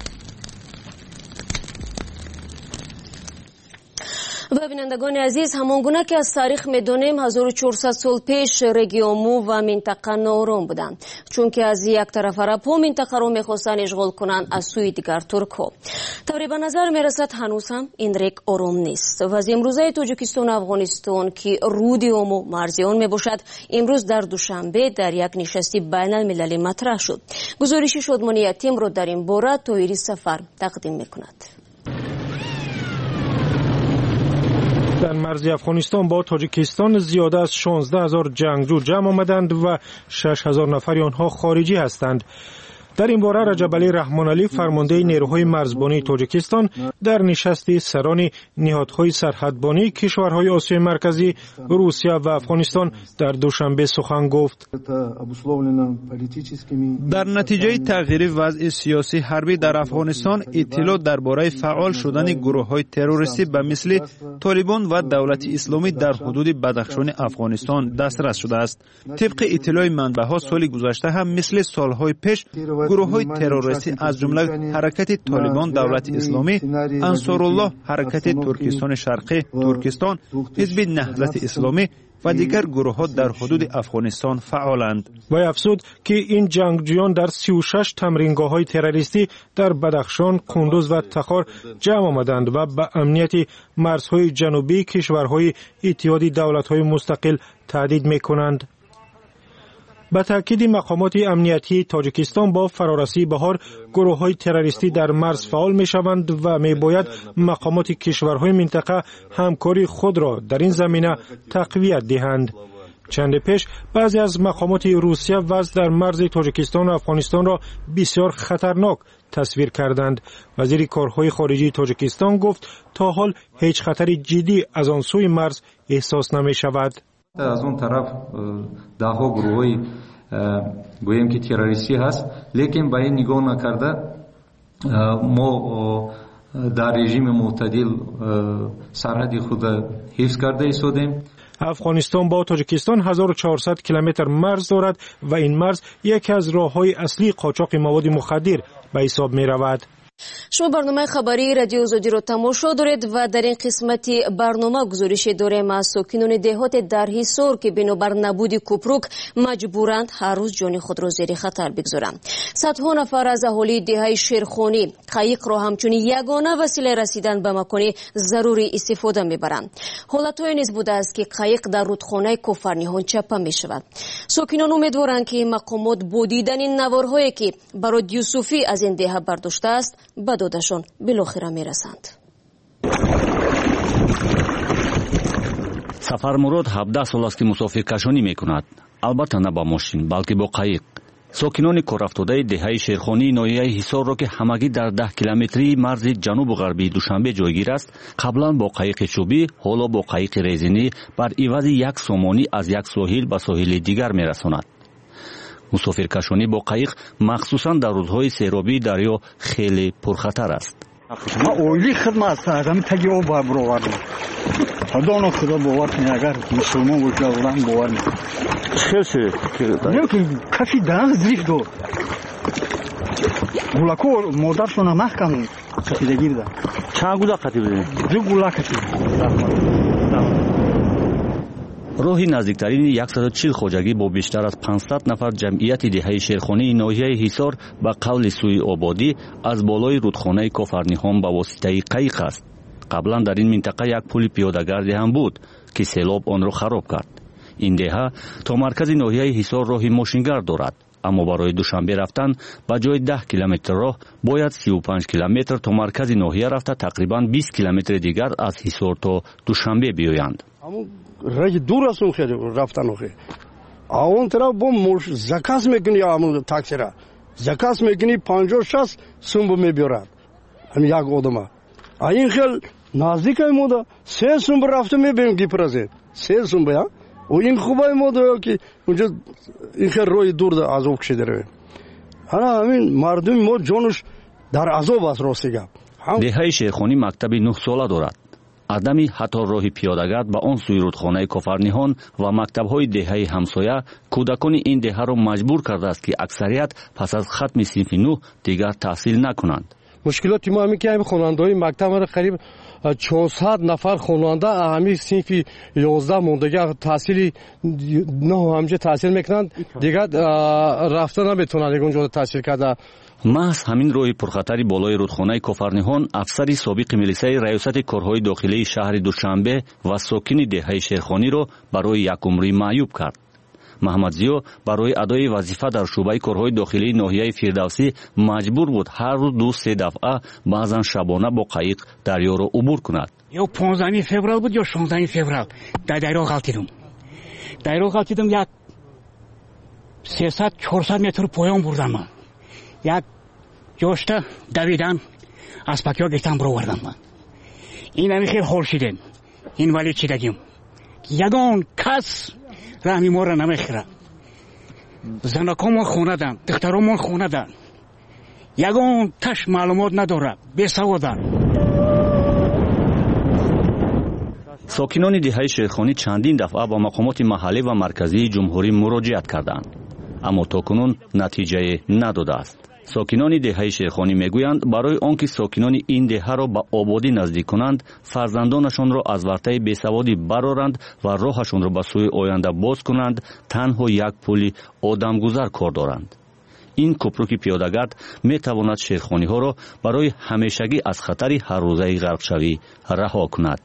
و بینندگان عزیز، همانگونه که از تاریخ میدانیم 1400 سال پیش ریگی آمو و منطقه ناآرام بودند، چون که از یک طرف عرب‌ها منطقه را می‌خواستند اشغال کنند، از سوی دیگر ترک‌ها. طوری به نظر می‌رسد هنوز هم این ریگ آرام نیست و از امروزه تاجیکستان و افغانستان که رود آمو مرز آن میباشد امروز در دوشنبه در یک نشست بین‌المللی مطرح شد. گزارش شادمانی تیم را در این باره طاهری سفر تقدیم می‌کند. در مرز افغانستان با تاجیکستان زیاده از 16,000 جنگجو جمع آمدند و 6,000 نفر آنها خارجی هستند. در این باره رجب علی رحمان علی فرمانده نیروهای مرزبانی تاجیکستان در نشست سران نهادهای سرحدبانی کشورهای آسیای مرکزی، روسیه و افغانستان در دوشنبه سخن گفت. در نتیجه تغییر وضع سیاسی حربی در افغانستان اطلاع درباره فعال شدن گروه‌های تروریستی به مثل طالبان و دولت اسلامی در حدود بدخشان افغانستان دسترس شده است. طبق اطلاع منبع‌ها سال گذشته هم مثل سالهای پیش گروه‌های تروریستی از جمله حرکت طالبان دولت اسلامی، انصارالله حرکت ترکستان شرقی ترکستان، حزب نهضت اسلامی و دیگر گروه‌ها در حدود افغانستان فعالند. و افزود که این جنگجویان در 36 تمرینگاه‌های تروریستی در بدخشان، کندوز و تخار جمع آمدند و به امنیت مرزهای جنوبی کشورهای اتحادیه دولت‌های مستقل تهدید می‌کنند. به تأکید مقامات امنیتی تاجیکستان با فرارسی بهار گروه‌های تروریستی در مرز فعال می‌شوند و می‌باید مقامات کشورهای منطقه همکاری خود را در این زمینه تقویت دهند. چند پیش بعضی از مقامات روسیه وضع در مرز تاجیکستان و افغانستان را بسیار خطرناک تصویر کردند. وزیر کارهای خارجی تاجیکستان گفت تا حال هیچ خطر جدی از آن سوی مرز احساس نمی‌شود. از اون طرف ده‌ها گروه‌های گویم که تروریستی هست، لیکن به این نگاه نکرده ما در رژیم معتدل سرحد خود حفظ کرده ایستادیم. افغانستان با تاجیکستان 1400 کیلومتر مرز دارد و این مرز یکی از راه‌های اصلی قاچاق مواد مخدر به حساب می‌رود. شما برنامه خبری رادیو آزادی را تماشا دارید و در این قسمت برنامه گزارش داریم از ساکنان دهات در حصار که بنابر نبود کوپروک مجبورند هر روز جان خود را زیر خطر بگذارند. صدها نفر از اهالی دهه شیرخانی قایق را همچون یگانه وسیله رسیدن به مکان ضروری استفاده میبرند. حالت‌های نیز بوده است که قایق در رودخانه کوفرنیهان چپه میشود. ساکنان امیدوارند که مقامات با دیدن این نوارهایی که برای یوسفی از این دهه برداشته است به دادشان بالاخره میرسند. سفر مراد 17 سال است که مسافرکشانی میکند. البته نه با ماشین بلکه با قایق. ساکنان کارافتاده دهه شیرخانی ناحیه حصارро که همگی در 10 کیلومتری مرز جنوب غربی دوشنبه جایگیر است، قبلا با قایق چوبی، حالا با قایق رزینی بر عوض یک سامانی از یک ساحل به ساحل دیگر میرساند. مسافرکشانی با قایق مخصوصا در روزهای سیرابی دریا خیلی پرخطر است. اولی خدمت کردم تگی او باور خدا خدا باور کنه اگر مسلمان بودن باور خیلی نه کافی دان زیف دو گولاکو مادرشون محکم کشیدگی ده چند گولا کشیده دو گولا کشیده. راهی نزدیکترین 140 خوجگی با بیشتر از 500 نفر جمعیت دهه شیرخانی ناحیه حصار به قول سوی آبادی از بالای رودخانه کافرنیخان به واسطه قایق است. قبلا در این منطقه یک پل پیاده‌گردی هم بود که سیلاب آن را خراب کرد. این دهه تا مرکز ناحیه حصار راهی ماشینگر دارد، اما برای دوشنبه رفتن به جای 10 کیلومتر راه باید 35 کیلومتر تا مرکز ناحیه رفته تقریبا 20 کیلومتر دیگر از حصار تا دوشنبه بیایند. راه دور است خیلی رفتن آخه اون طرف با مش زکات میکنی امروز تاکسی را زکات میکنی 50 60 سوم میبرد هم یک آدم این خیلی نزدیک مود 3 سوم رفته میبینم کی پرزه 3 سوم یا و این خوبه مود که اونجا این خیلی روی دور از او کشیده ره انا همین مردم مود جونش در عذاب است راستیگه. دهه شیرخانی مکتب 9 ساله دارد. عدم حتی راه پیاده‌گرد به آن سوی رودخانه کافرنیخان و مکتب‌های دهه همسایه کودکان این دهه را مجبور کرده است که اکثریت پس از ختم صنف 9 دیگر تحصیل نکنند. مشکلات ما همی که همین خواننده‌های مکتب را قریب 400 نفر خواننده همین صنف 11 موندگی تحصیلی 9 همجا تحصیل میکنند دیگر رفتن نمیتونند اونجا تحصیل کرده. محض همین راه پرخطری بالای رودخانه کافرنیخان افسر سابق میلیسای ریاست کارهای داخلی شهر دوشنبه و ساکن دهه شیرخانی را برای یک عمری معیوب کرد. محمد زیو برای ادای وظیفه در شعبه کارهای داخلی ناحیه فردوسی مجبور بود هر روز 2-3 دفعه بعضا شبانه با قایق دریا را عبور کند. یا 15 فوریه بود یا 16 فوریه در دریا غلطیدم یک 300-400 متر پایان بردم من. یک جاشته دویدن اسپکیا گفتم برو وردم من این همی خیلی حال شدیم این ولی چی دگیم یگان کس رحمی ما را نمیخیره زنکا ما خونه دن دخترا ما خونه دن یگان تش معلومات نداره بسوادن. ساکنان دهه شیرخانی چندین دفعه با مقامات محلی و مرکزی جمهوری مراجعت کردند اما تاکنون نتیجه نداده است. ساکنان دهه شیرخانی میگویند برای آنکه ساکنان این دهه را به آبادی نزدیک کنند فرزندانشان را از ورطه بیسوادی برآرند و راهشان را به سوی آینده باز کنند تنها یک پل آدمگذر کار دارند. این کپروک پیاده‌گرد میتواند شیرخانی ها را برای همیشگی از خطر هر روزه غرق شوی رها کند.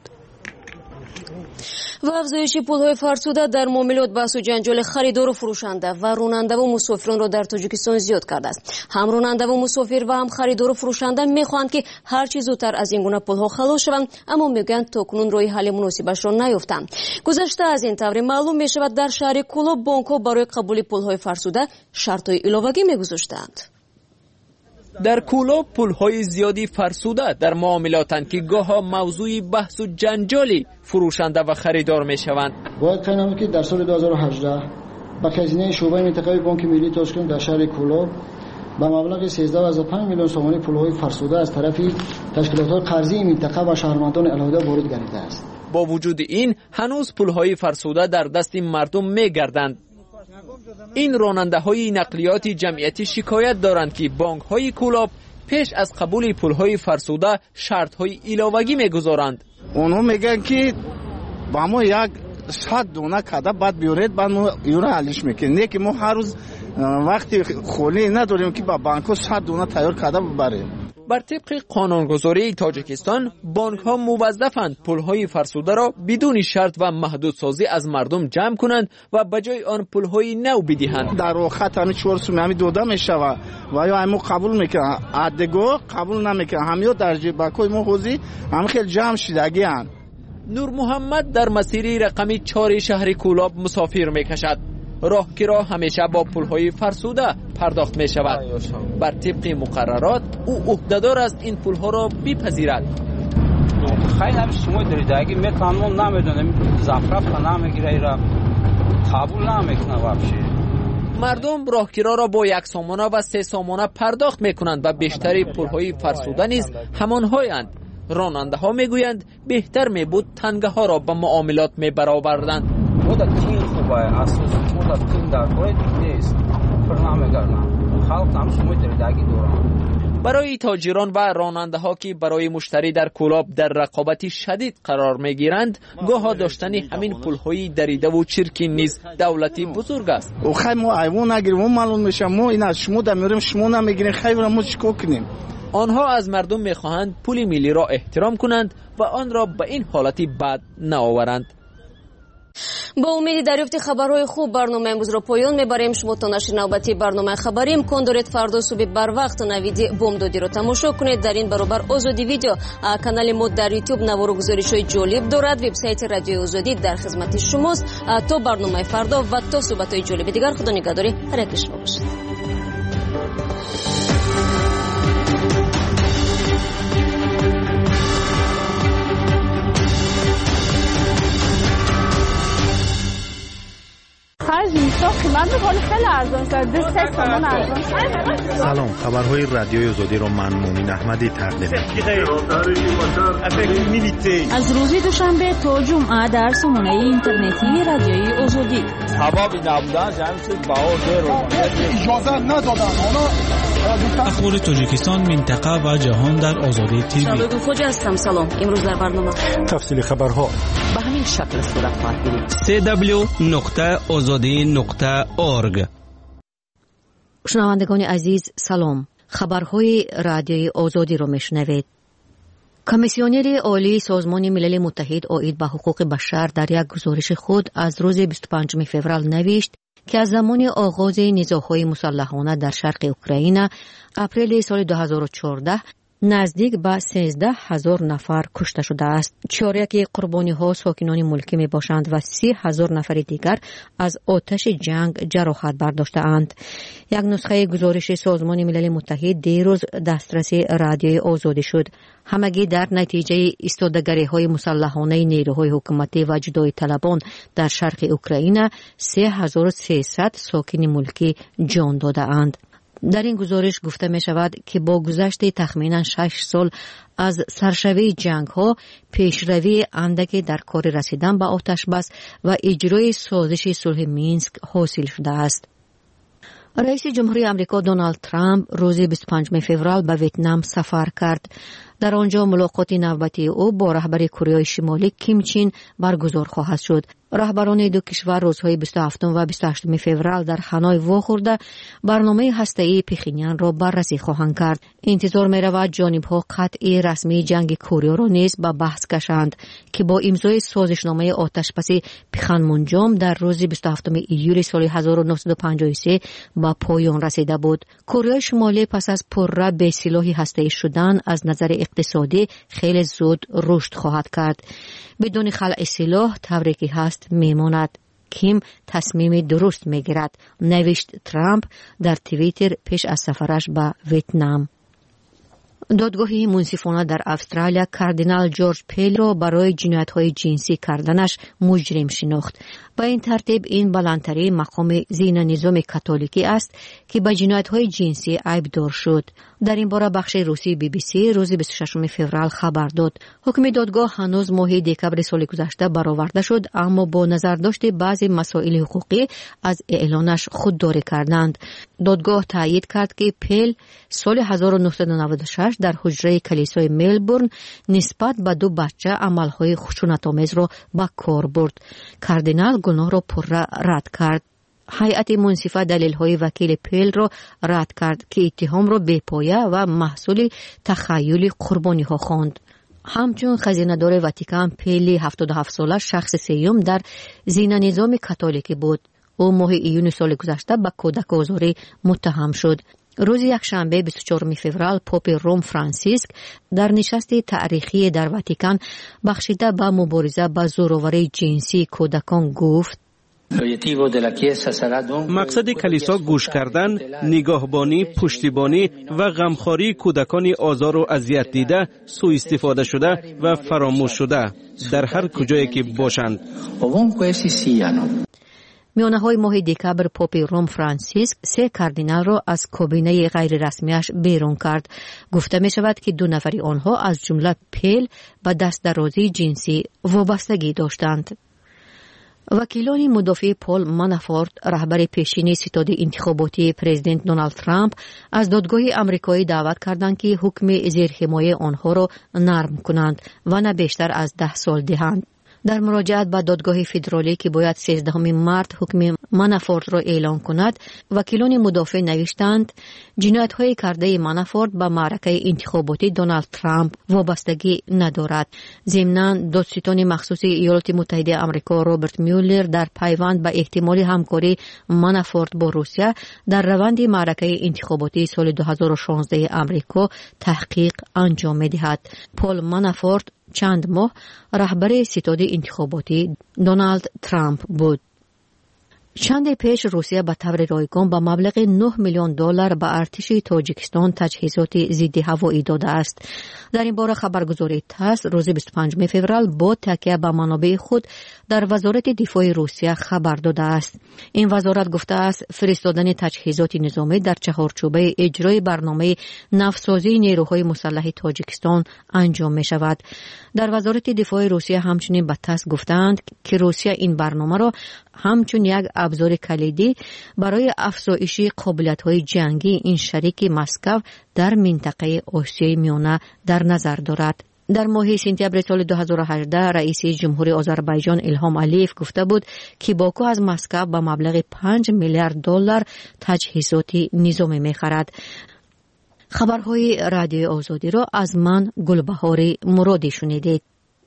و افزایش پول‌های فرسوده در معاملات بحث و جنجال خریدار و فروشنده و راننده و مسافران را در تاجیکستان زیاد کرده است. هم راننده و مسافر و هم خریدار و فروشنده می‌خواهند که هر چه زودتر از این گونه پول‌ها خلاص شوند، اما میگویند تاکنون راه حل مناسبش را نیافتند. گذشته از این طور معلوم می‌شود در شهر کولا بانک‌ها برای قبول پول‌های فرسوده شرط‌های علاوه‌ای می‌گذاشتند. در کولا پول‌های زیادی فرسوده در معاملاتند که گاها موضوع بحث و جنجالی فروشنده و خریدار می‌شوند. باید بگم که در سال 2018 با خزینه شعبه منطقه بانک ملی تاجیکستان در شهر کولا با مبلغ 13.5 میلیون سومانی پول‌های فرسوده از طرف تشکیلات قرضی منطقه و شهروندان علیحده وارد گردیده است. با وجود این هنوز پول‌های فرسوده در دست مردم می‌گردند. این راننده‌های نقلیات جمعیتی شکایت دارند که بانک‌های کولاب پیش از قبول پول‌های فرسوده شرط‌های علاوه‌ای می‌گذارند. اونها میگن که با ما یک 100 دونه کادا بعد بیارید بعد ما یورو حلش میکنیم. نه که ما هر روز وقتی خالی نداریم که با بانک‌ها 100 دونه تیار کادا ببریم. بر طبق قانونگذاری تاجیکستان بانک‌ها موظفند پول‌های فرسوده را بدون شرط و محدودسازی از مردم جمع کنند و به جای آن پول‌های نو بدهند. در وقت همین 4 سوم همین داده میشود و یا همو قبول میکنن عدگو قبول نمیکنن همیا در جیبکای ما حوزی هم خیلی جمع شدگی اند. نور محمد در مسیر رقم 4 شهر کولاب مسافر میکشد. راهگیرا همیشه با پول‌های فرسوده پرداخت می شود. بر طبق مقررات او عهدهدار است این پول ها را بپذیرد. خیلی هم شما دریدگی میتونم نمیدونم زفرف نمیگیره را قبول نمیکنه وابشه. مردم راهگیرا را با 1 سامانه و 3 سامانه پرداخت میکنند و بیشتری پولهای فرسوده نیز همانهایند. راننده ها میگویند بهتر میبود تنگه ها را به معاملات میبرآوردند. خود تین خوبه اساس خود تین در باید نیست پر نمیگردن خلق هم شما دریدگی دوران. برای تاجران و راننده ها که برای مشتری در کلاب در رقابت شدید قرار می گیرند، گاه داشتن همین پولهای دریده و چرکین نیز دولتی بزرگ است. خیلی ما ایوان نگیریم ما معلوم میشه ما این از شما دمیریم شما نمیگیریم خیلی ما چیکار کنیم؟ آنها از مردم میخواهند پول ملی را احترام کنند و آن را به این حالتی بد نآورند. با امید دریافت خبرهای خوب برنامه امروز را پایان میبریم. شما تا نشر نوبتی برنامه خبری امکان دارید فردا صبح بر وقت نوید بامدادی را تماشا کنید. در این برابر آزادی ویدیو کانال ما در یوتیوب نوار و گزارش‌های جالب دارد. وبسایت رادیوی آزادی در خدمت شماست. تا برنامه فردا و تا صحبت‌های جالب دیگر خدا نگهدار. هر یک شما باشید. سلام، خبرهای رادیوی آزادی را من مومن احمدی تقدیم از روز دوشنبه تا جمعه در سامانه اینترنتی رادیوی آزادی. سبب نبودن جمعیت بهار اجازه ندادن. اخبار تاجیکستان، منطقه و جهان در آزادی تیوی. شادو خوجا هستم. سلام. امروز در برنامه تفصیل خبرها به همین شکل صورت خواهد گرفت. www.azadi.org. شنوندگان عزیز سلام. خبرهای رادیوی آزادی را میشنوید. کمیسیونر عالی سازمان ملل متحد عاید به حقوق بشر در یک گزارش خود از روز 25 فوریه نوشت که از زمان آغاز نزاع‌های مسلحانه در شرق اوکراین اپریل سال 2014 نزدیک به 13,000 نفر کشته شده است. 4 قربانی‌ها ساکنان ملکی می باشند و 30,000 نفر دیگر از آتش جنگ جراحت برداشته‌اند. یک نسخه گزارش سازمان ملل متحد دیروز دسترس رادیوی آزادی شد. همگی در نتیجه ایستادگی‌های مسلحانه نیروهای حکومتی و جدایی طلبان در شرق اوکراین 3300 ساکن ملکی جان داده‌اند. در این گزارش گفته می شود که با گذشت تخمینا 6 سال از سرشوی جنگ ها پیشروی اندکی در کار رسیدن به آتش بس و اجرای سازش صلح مینسک حاصل شده است. رئیس جمهوری آمریکا دونالد ترامپ روز 25 فوریه به ویتنام سفر کرد. در آنجا ملاقات نوبتی او با رهبر کره شمالی کیم چین برگزار خواهد شد. رهبران دو کشور روزهای 27 و 28 فوریه در هانوی واخورده برنامه هسته‌ای پخینیان را بررسی خواهند کرد. انتظار می‌رود جانب‌ها قطعی رسمی جنگ کره را نیز به بحث کشند که با امضای سازشنامه آتش‌بس پخنمونجام در روز 27 ایول سال 1953 به پایان رسیده بود. کره شمالی پس از پرره به سلاح هسته‌ای شدن از نظر اقتصادی خیلی زود رشد خواهد کرد. بدون خلع سلاح تبریکی هست میماند. کیم تصمیم درست میگیرد، نوشت ترامپ در توییتر پیش از سفرش به ویتنام. دادگاه منصفانه در استرالیا کاردینال جورج پیل را برای جنایت‌های جنسی کردنش مجرم شناخت. با این ترتیب این بلندترین مقام زین نظام کاتولیکی است که به جنایت‌های جنسی عیبدار شد. در این باره بخش روسی BBC روز 26 فوریه خبر داد. حکم دادگاه هنوز ماه دکبر سال گذشته برآورده شد، اما با نظر داشت بعضی مسائل حقوقی از اعلانش خودداری کردند. دادگاه تایید کرد که پیل سال 1996 در حجره کلیسای ملبورن نسبت به 2 بچه عملهای خشونت‌آمیز را به کار برد. کاردینال گناه را پرره رد کرد. هیئت منصفه دلیل‌های وکیل پیل را رد کرد که اتهام را بی‌پایه و محصول تخیل قربانی‌ها خواند. همچون خزینه‌دار واتیکان پیل 77 ساله شخص سیوم در زین نظام کاتولیکی بود. او ماه ایون سال گذشته به کودک آزاری متهم شد. روز یکشنبه 24 فوریه پاپ روم فرانسیسک در نشست تاریخی در واتیکان بخشیده به مبارزه با زورآوری جنسی کودکان گفت: مقصد کلیسا گوش کردن، نگاهبانی، پشتیبانی و غمخواری کودکان آزار و اذیت دیده، سوء استفاده شده و فراموش شده در هر کجایی که باشند. میانه‌های ماه دکبر پاپ روم فرانسیسک 3 کاردینال را از کابینه غیر رسمیش بیرون کرد. گفته می شود که 2 نفر آنها از جمله پیل به دست درازی جنسی وابستگی داشتند. وکیلان مدافع پول منافورت، رهبر پیشین ستاد انتخاباتی پرزیدنت دونالد ترامپ، از دادگاه آمریکایی دعوت کردند که حکم زیرحمایه آنها را نرم کنند و نه بیشتر از 10 سال دهند. در مراجعت به دادگاه فدرالی که باید 13 مارس حکم منافورت را اعلان کند، وکیلان مدافع نوشتند جنایت‌های کرده منافورت به معرکه انتخاباتی دونالد ترامپ وابستگی ندارد. ضمناً دادستان مخصوص ایالات متحده آمریکا رابرت میولر در پیوند به احتمال همکاری منافورت با روسیه در روند معرکه انتخاباتی سال 2016 آمریکا تحقیق انجام می‌دهد. پول منافورت چند ماه رهبر ستاد انتخاباتی دونالد ترامپ بود. چند پیش روسیه به طور رایگان به مبلغ 9 میلیون دلار به ارتش تاجیکستان تجهیزات ضد هوایی داده است. در این باره خبرگزاری تاس روز 25 فوریه با تکیه به منابع خود در وزارت دفاع روسیه خبر داده است. این وزارت گفته است فرستادن تجهیزات نظامی در چهارچوبه اجرای برنامه نوسازی نیروهای مسلح تاجیکستان انجام می شود. در وزارت دفاع روسیه همچنین به تاس گفتند که روسیه این برنامه را همچون یک ابزار کلیدی برای افزایش قابلیت‌های جنگی این شریک مسکو در منطقه آسیای میانه در نظر دارد. در ماه سپتامبر سال 2018 رئیس جمهوری آذربایجان الهام علیف گفته بود که باکو از مسکو به مبلغ 5 میلیارد دلار تجهیزات نظامی می‌خرد. خبرهای رادیو آزادی را از من گلبهار مرادی شنیدید.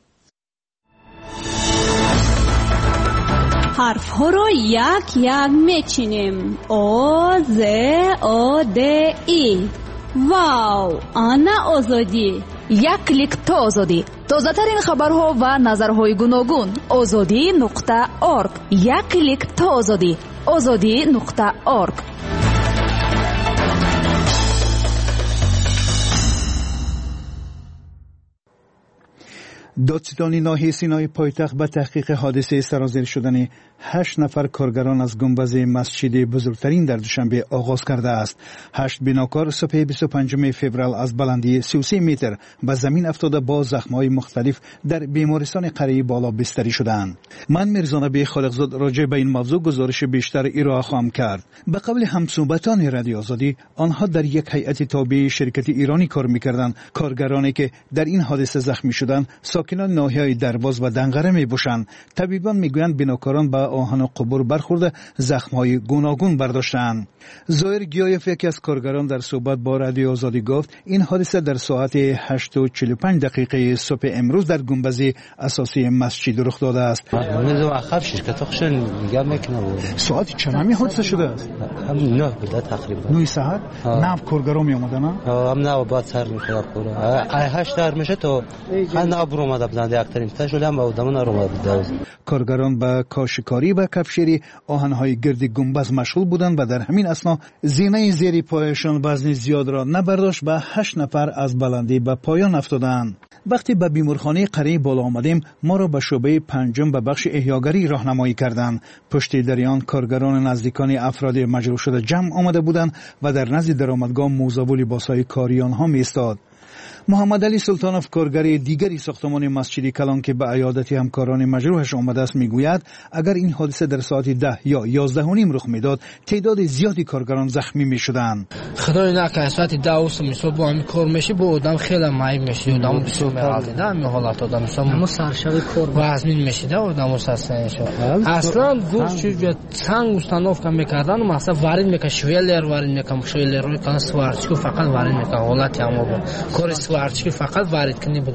حرف ها رو یک یک میچینیم. او ز او د ای. واو، آنا آزادی. یک کلیک تا آزادی. تازه ترین خبرها و نظرهای گوناگون. azadi.org. یک کلیک تا آزادی. azadi.org. دادستان ناحیه سینای پایتخت به تحقیق حادثه سرازیر شدن 8 نفر کارگران از گنبد مسجد بزرگترین در دوشنبه آغاز کرده است. 8 بناکار صبح 25 فوریه از بلندی 33 متر به زمین افتاده با زخم‌های مختلف در بیمارستان قریه بالا بستری شدند. من میرزانبی خالقزاد راجع به این موضوع گزارش بیشتر ارائه خواهم کرد. به قول همصحبتان رادیو آزادی، آنها در یک هیئت تابع شرکت ایرانی کار می‌کردند. کارگرانی که در این حادثه زخمی شدند ساکنان ناحیه‌های درواز و دنقره می‌باشند. طبیبان می‌گویند بناکاران به آهن و قبور برخورده زخم‌های گوناگون برداشتند. ظاهر گیایف یکی از کارگران در صحبت با رادیو آزادی گفت این حادثه در ساعت 8:45 صبح امروز در گنبد اساسی مسجد رخ داده است. ساعت چند حادثه شده است؟ 9 بوده تقریبا. 9 ساعت؟ نه کارگران می‌آمدن؟ هم نه بعد سر می‌خوره پورا. 8 در میشه تو خنا برو اومده بودند اکترین تاشول هم آدمون رو اومده. کارگران به کاشیکاری و کفشری آهن‌های گرد گنبد مشغول بودند و در همین اثنا زینه زیر پایشان وزن زیاد را نبرداشت و 8 نفر از بلندی به پایان افتادند. وقتی به بیمارخانه قریه بالا آمدیم ما را به شعبه 5 به بخش احیاگری راهنمایی کردند. پشت دریان کارگران نزدیکان افراد مجروح شده جمع آمده بودند و در نزد درآمدگاه موزه و لباس‌های کاری آنها می‌ایستاد. محمد علی سلطانوف کارگر دیگری ساختمان مسجد کلان که به عیادت همکاران مجروحش آمده است میگوید اگر این حادثه در ساعت 10 یا 11:30 رخ میداد تعداد زیادی کارگران زخمی میشدند. خدای نکنه ساعت 10 میشد با همین کار میشه با آدم خیلی مایل میشه آدم بسیار میرالده همین حالت آدم مثلا سرشوی کار وزمین میشه آدم مستثنا اصلا زور چیز سنگ استانوفکا میکردن مثلا وارد میکنه شویلر وارد میکنه شویلر رو کنه سوارچ فقط وارد میکنه حالت همو کار سوارچ فقط وارد کنی بود.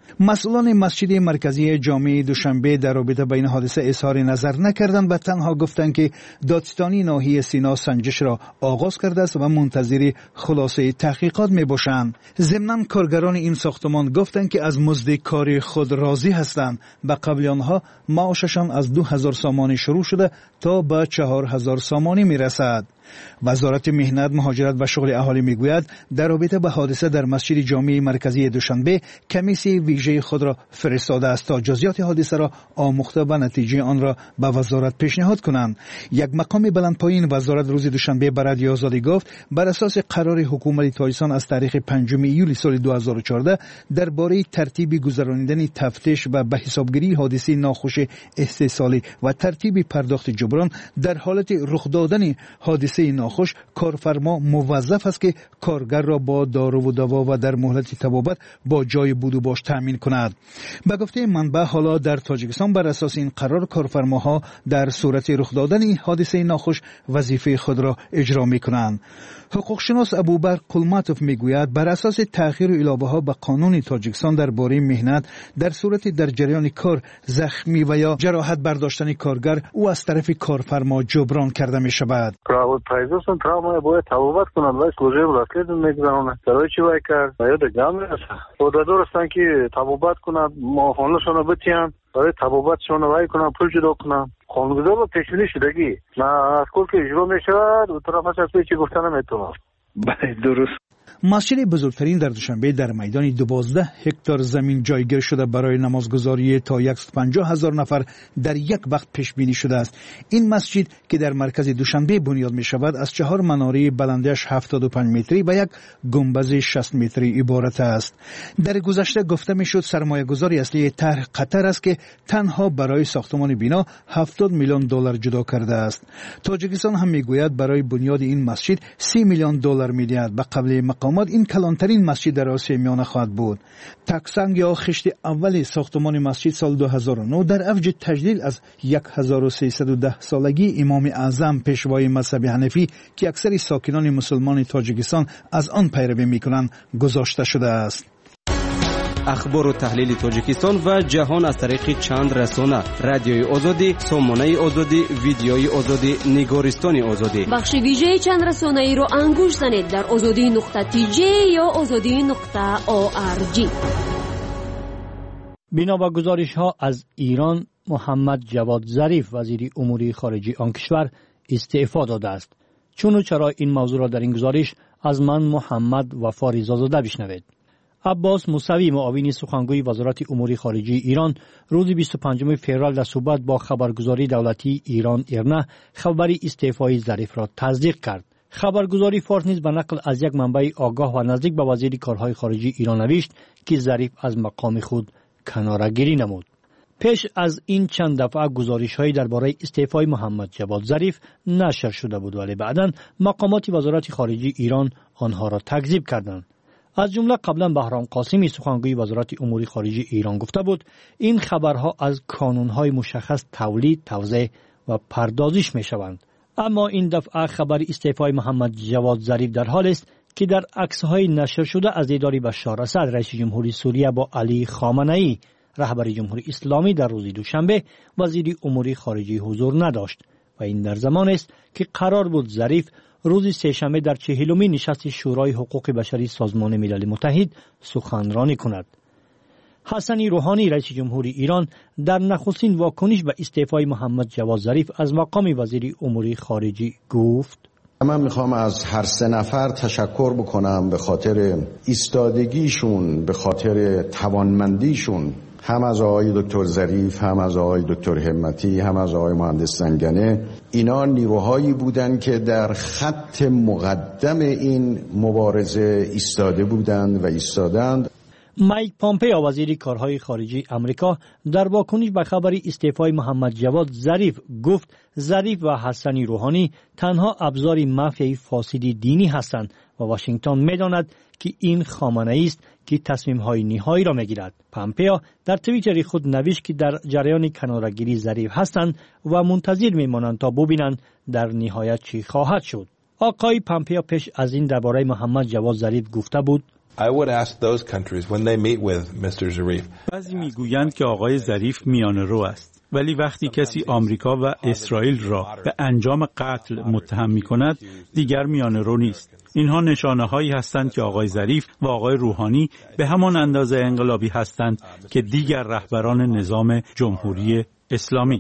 مسئولان مسجد مرکزی جامع دوشنبه در رابطه با این حادثه اظهار نظر نکردند و تنها گفتند که دادستانی ناحیه سینا سنجش را آغاز کرده است و منتظر خلاصه تحقیقات میباشند. ضمناً کارگران این ساختمان گفتند که از مزد کار خود راضی هستند و قبل آنها معاششان از 2000 سامانی شروع شده تا به 4000 سامانی میرسد. وزارت مهنت، مهاجرت و شغل اهالی میگوید در رابطه با حادثه در مسجد جامع مرکزی دوشنبه کمیسیون ویژه خود را فرستاده است تا جزئیات حادثه را آموخته و نتیجه آن را به وزارت پیشنهاد کنند. یک مقام بلندپایین وزارت روز دوشنبه به رادیو آزادی گفت بر اساس قرار حکومت تاجیکستان از تاریخ 5 ایول سال 2014 درباره ترتیب گذراندن تفتیش و به حسابگیری حادثه ناخوش استحصالی و ترتیب پرداخت جبران در حالت رخ دادن حادثه ناخوش کارفرما موظف است که کارگر را با دارو و دوا و در مهلت طبابت با جای بود و باش تامین کند. به گفته منبع حالا در تاجیکستان بر اساس این قرار کارفرماها در صورت رخ دادن حادثه ناخوش وظیفه خود را اجرا می‌کنند. حقوقشناس ابوبکر قلماتوف میگوید بر اساس تأخیر و علاوه ها به قانون تاجیکستان درباره مهنت در صورت در جریان کار زخمی و یا جراحت برداشتن کارگر او از طرف کارفرما جبران کرده می شود. Производством травмы будет табубат кунадвай служеб расследование гзарона. Второй человек дает гамме. Подадорстан ки табубат кунад мохонлошона битян. Вай табубат шона вай кунад пул ҷудо кунад. қонунгузор пешбинӣ шудагӣ. На сколько иҷро мешавад, тарафаш аз печи гуфта наметавонад. Бале, дуруст. مسجد بزرگترین در دوشنبه در میدان 12 هکتار زمین جایگیر شده برای نمازگزاری تا 150,000 نفر در یک وقت پیش بینی شده است. این مسجد که در مرکز دوشنبه بنیاد می شود از 4 مناره بلندیش 75 متری و یک گنبد 60 متری عبارت است. در گذشته گفته می شد سرمایه گذاری اصلی طرح قطر است که تنها برای ساختمان بنا 70 میلیون دلار جدا کرده است. تاجیکستان هم می گوید برای بنیاد این مسجد 30 میلیون دلار می دهد و قبل مقامات این کلانترین مسجد در آسیا میانه خواهد بود. تکسنگ یا خشت اول ساختمان مسجد سال 2009 در اوج تجلیل از 1310 سالگی امام اعظم پیشوای مذهب حنفی که اکثر ساکنان مسلمان تاجیکستان از آن پیروی میکنند گذاشته شده است. اخبار و تحلیل تاجیکستان و جهان از طریق چند رسانه: رادیوی آزادی، سامانه آزادی، ویدیوی آزادی، نگارستان آزادی. بخش ویژه چند رسانه ای رو انگوش زنید در azadi.tj یا azadi.org. بنا به گزارش ها از ایران، محمد جواد ظریف وزیر امور خارجه آن کشور استعفا داده است. چون و چرا این موضوع را در این گزارش از من محمد وفا رضازاده بشنوید. عباس موسوی معاون سخنگوی وزارت امور خارجه ایران روز 25 فوریه در صحبت با خبرگزاری دولتی ایران ایرنا خبری استعفای ظریف را تصدیق کرد. خبرگزاری فارس نیز به نقل از یک منبع آگاه و نزدیک به وزیر کارهای خارجه ایران نوشت که ظریف از مقام خود کناره‌گیری نمود. پیش از این چند دفعه گزارش‌هایی درباره استعفای محمد جواد ظریف نشر شده بود، ولی بعداً مقامات وزارت خارجه ایران آنها را تکذیب کردند. از جمله قبلا بهرام قاسمی سخنگوی وزارت امور خارجه ایران گفته بود این خبرها از کانون‌های مشخص تولید، توزیع و پردازش می‌شوند. اما این دفعه خبر استعفای محمد جواد ظریف در حال است که در عکس‌های نشر شده از دیدار بشار اسد رئیس جمهوری سوریه با علی خامنه‌ای رهبر جمهوری اسلامی در روز دوشنبه وزیر امور خارجه حضور نداشت و این در زمان است که قرار بود ظریف روز سه‌شنبه در 40مین نشست شورای حقوق بشری سازمان ملل متحد سخنرانی کند. حسن روحانی رئیس جمهوری ایران در نخستین واکنش به استعفای محمد جواد ظریف از مقام وزیر امور خارجه گفت: من میخوام از هر 3 نفر تشکر بکنم به خاطر ایستادگیشون، به خاطر توانمندیشون، هم از آقای دکتر ظریف، هم از آقای دکتر همتی، هم از آقای مهندس زنگنه. اینا نیروهایی بودند که در خط مقدم این مبارزه ایستاده بودند و ایستادند. مایک پامپئو وزیر کارهای خارجه آمریکا در واکنش به خبر استعفای محمد جواد ظریف گفت ظریف و حسن روحانی تنها ابزار مافیای فاسد دینی هستند و واشنگتن می‌داند که این خامنه‌ای است که تصمیم‌های نهایی را می‌گیرد. پامپئو در توییتر خود نوشت که در جریان کناره‌گیری ظریف هستند و منتظر می‌مانند تا ببینند در نهایت چی خواهد شد. آقای پامپئو پیش از این درباره محمد جواد ظریف گفته بود: I would ask those countries when they meet with Mr. Zarif. بعضی میگویند که آقای ظریف میانه‌رو است. ولی وقتی کسی آمریکا و اسرائیل را به انجام قتل متهم می‌کند دیگر میانه‌رو نیست. اینها نشانه‌هایی هستند که آقای ظریف و آقای روحانی به همان اندازه انقلابی هستند که دیگر رهبران نظام جمهوری اسلامی.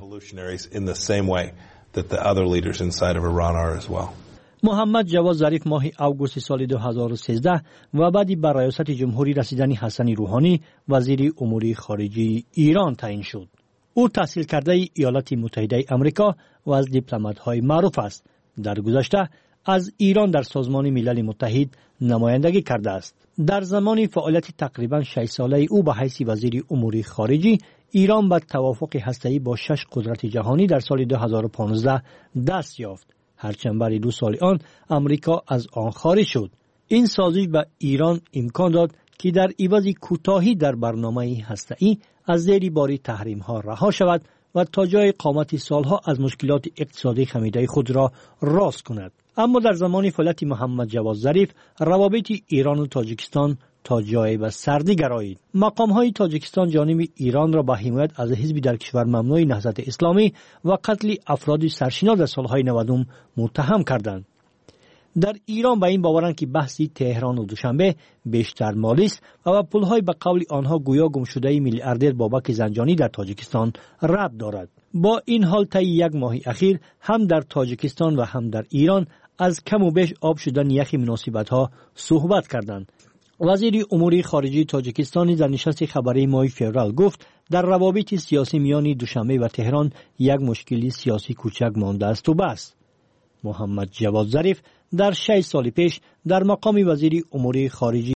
محمد جواد ظریف ماه اوگوست سال 2013 و بعدی بر ریاست جمهوری رسیدن حسن روحانی وزیر امور خارجه ایران تعیین شد. او تحصیل کرده ایالات متحده آمریکا و از دیپلمات‌های معروف است. در گذشته از ایران در سازمان ملل متحد نمایندگی کرده است. در زمان فعالیت تقریباً 6 ساله او به حیث وزیر امور خارجه ایران به توافق هسته‌ای با 6 قدرت جهانی در سال 2015 دست یافت. هرچند برای 2 سال آن امریکا از آن خارج شد. این سازش به ایران امکان داد که در عوض کوتاهی در برنامه هسته‌ای از زیر بار تحریم‌ها رها شود و تا جای قامت سالها از مشکلات اقتصادی خمیده خود را راست کند. اما در زمان فعالیت محمد جواد ظریف روابط ایران و تاجیکستان تا جای به سردی گرایید. مقام‌های تاجیکستان جانب ایران را با حمایت از حزبی در کشور ممنوع نهضت اسلامی و قتل افراد سرشنا در سالهای 90 متهم کردند. در ایران به این باورند که بحثی تهران و دوشنبه بیشتر مالی است و پول‌های به قول آنها گویا گم شده میلیاردر بابک زنجانی در تاجیکستان رد دارد. با این حال طی 1 ماه اخیر هم در تاجیکستان و هم در ایران از کم و بیش آب شدن یخ مناسبت‌ها صحبت کردند. وزیر امور خارجه تاجیکستان در نشست خبری ماه فوریه گفت در روابط سیاسی میان دوشنبه و تهران یک مشکلی سیاسی کوچک مانده است و بس. محمد جواد ظریف در 6 سال پیش در مقام وزیر امور خارجه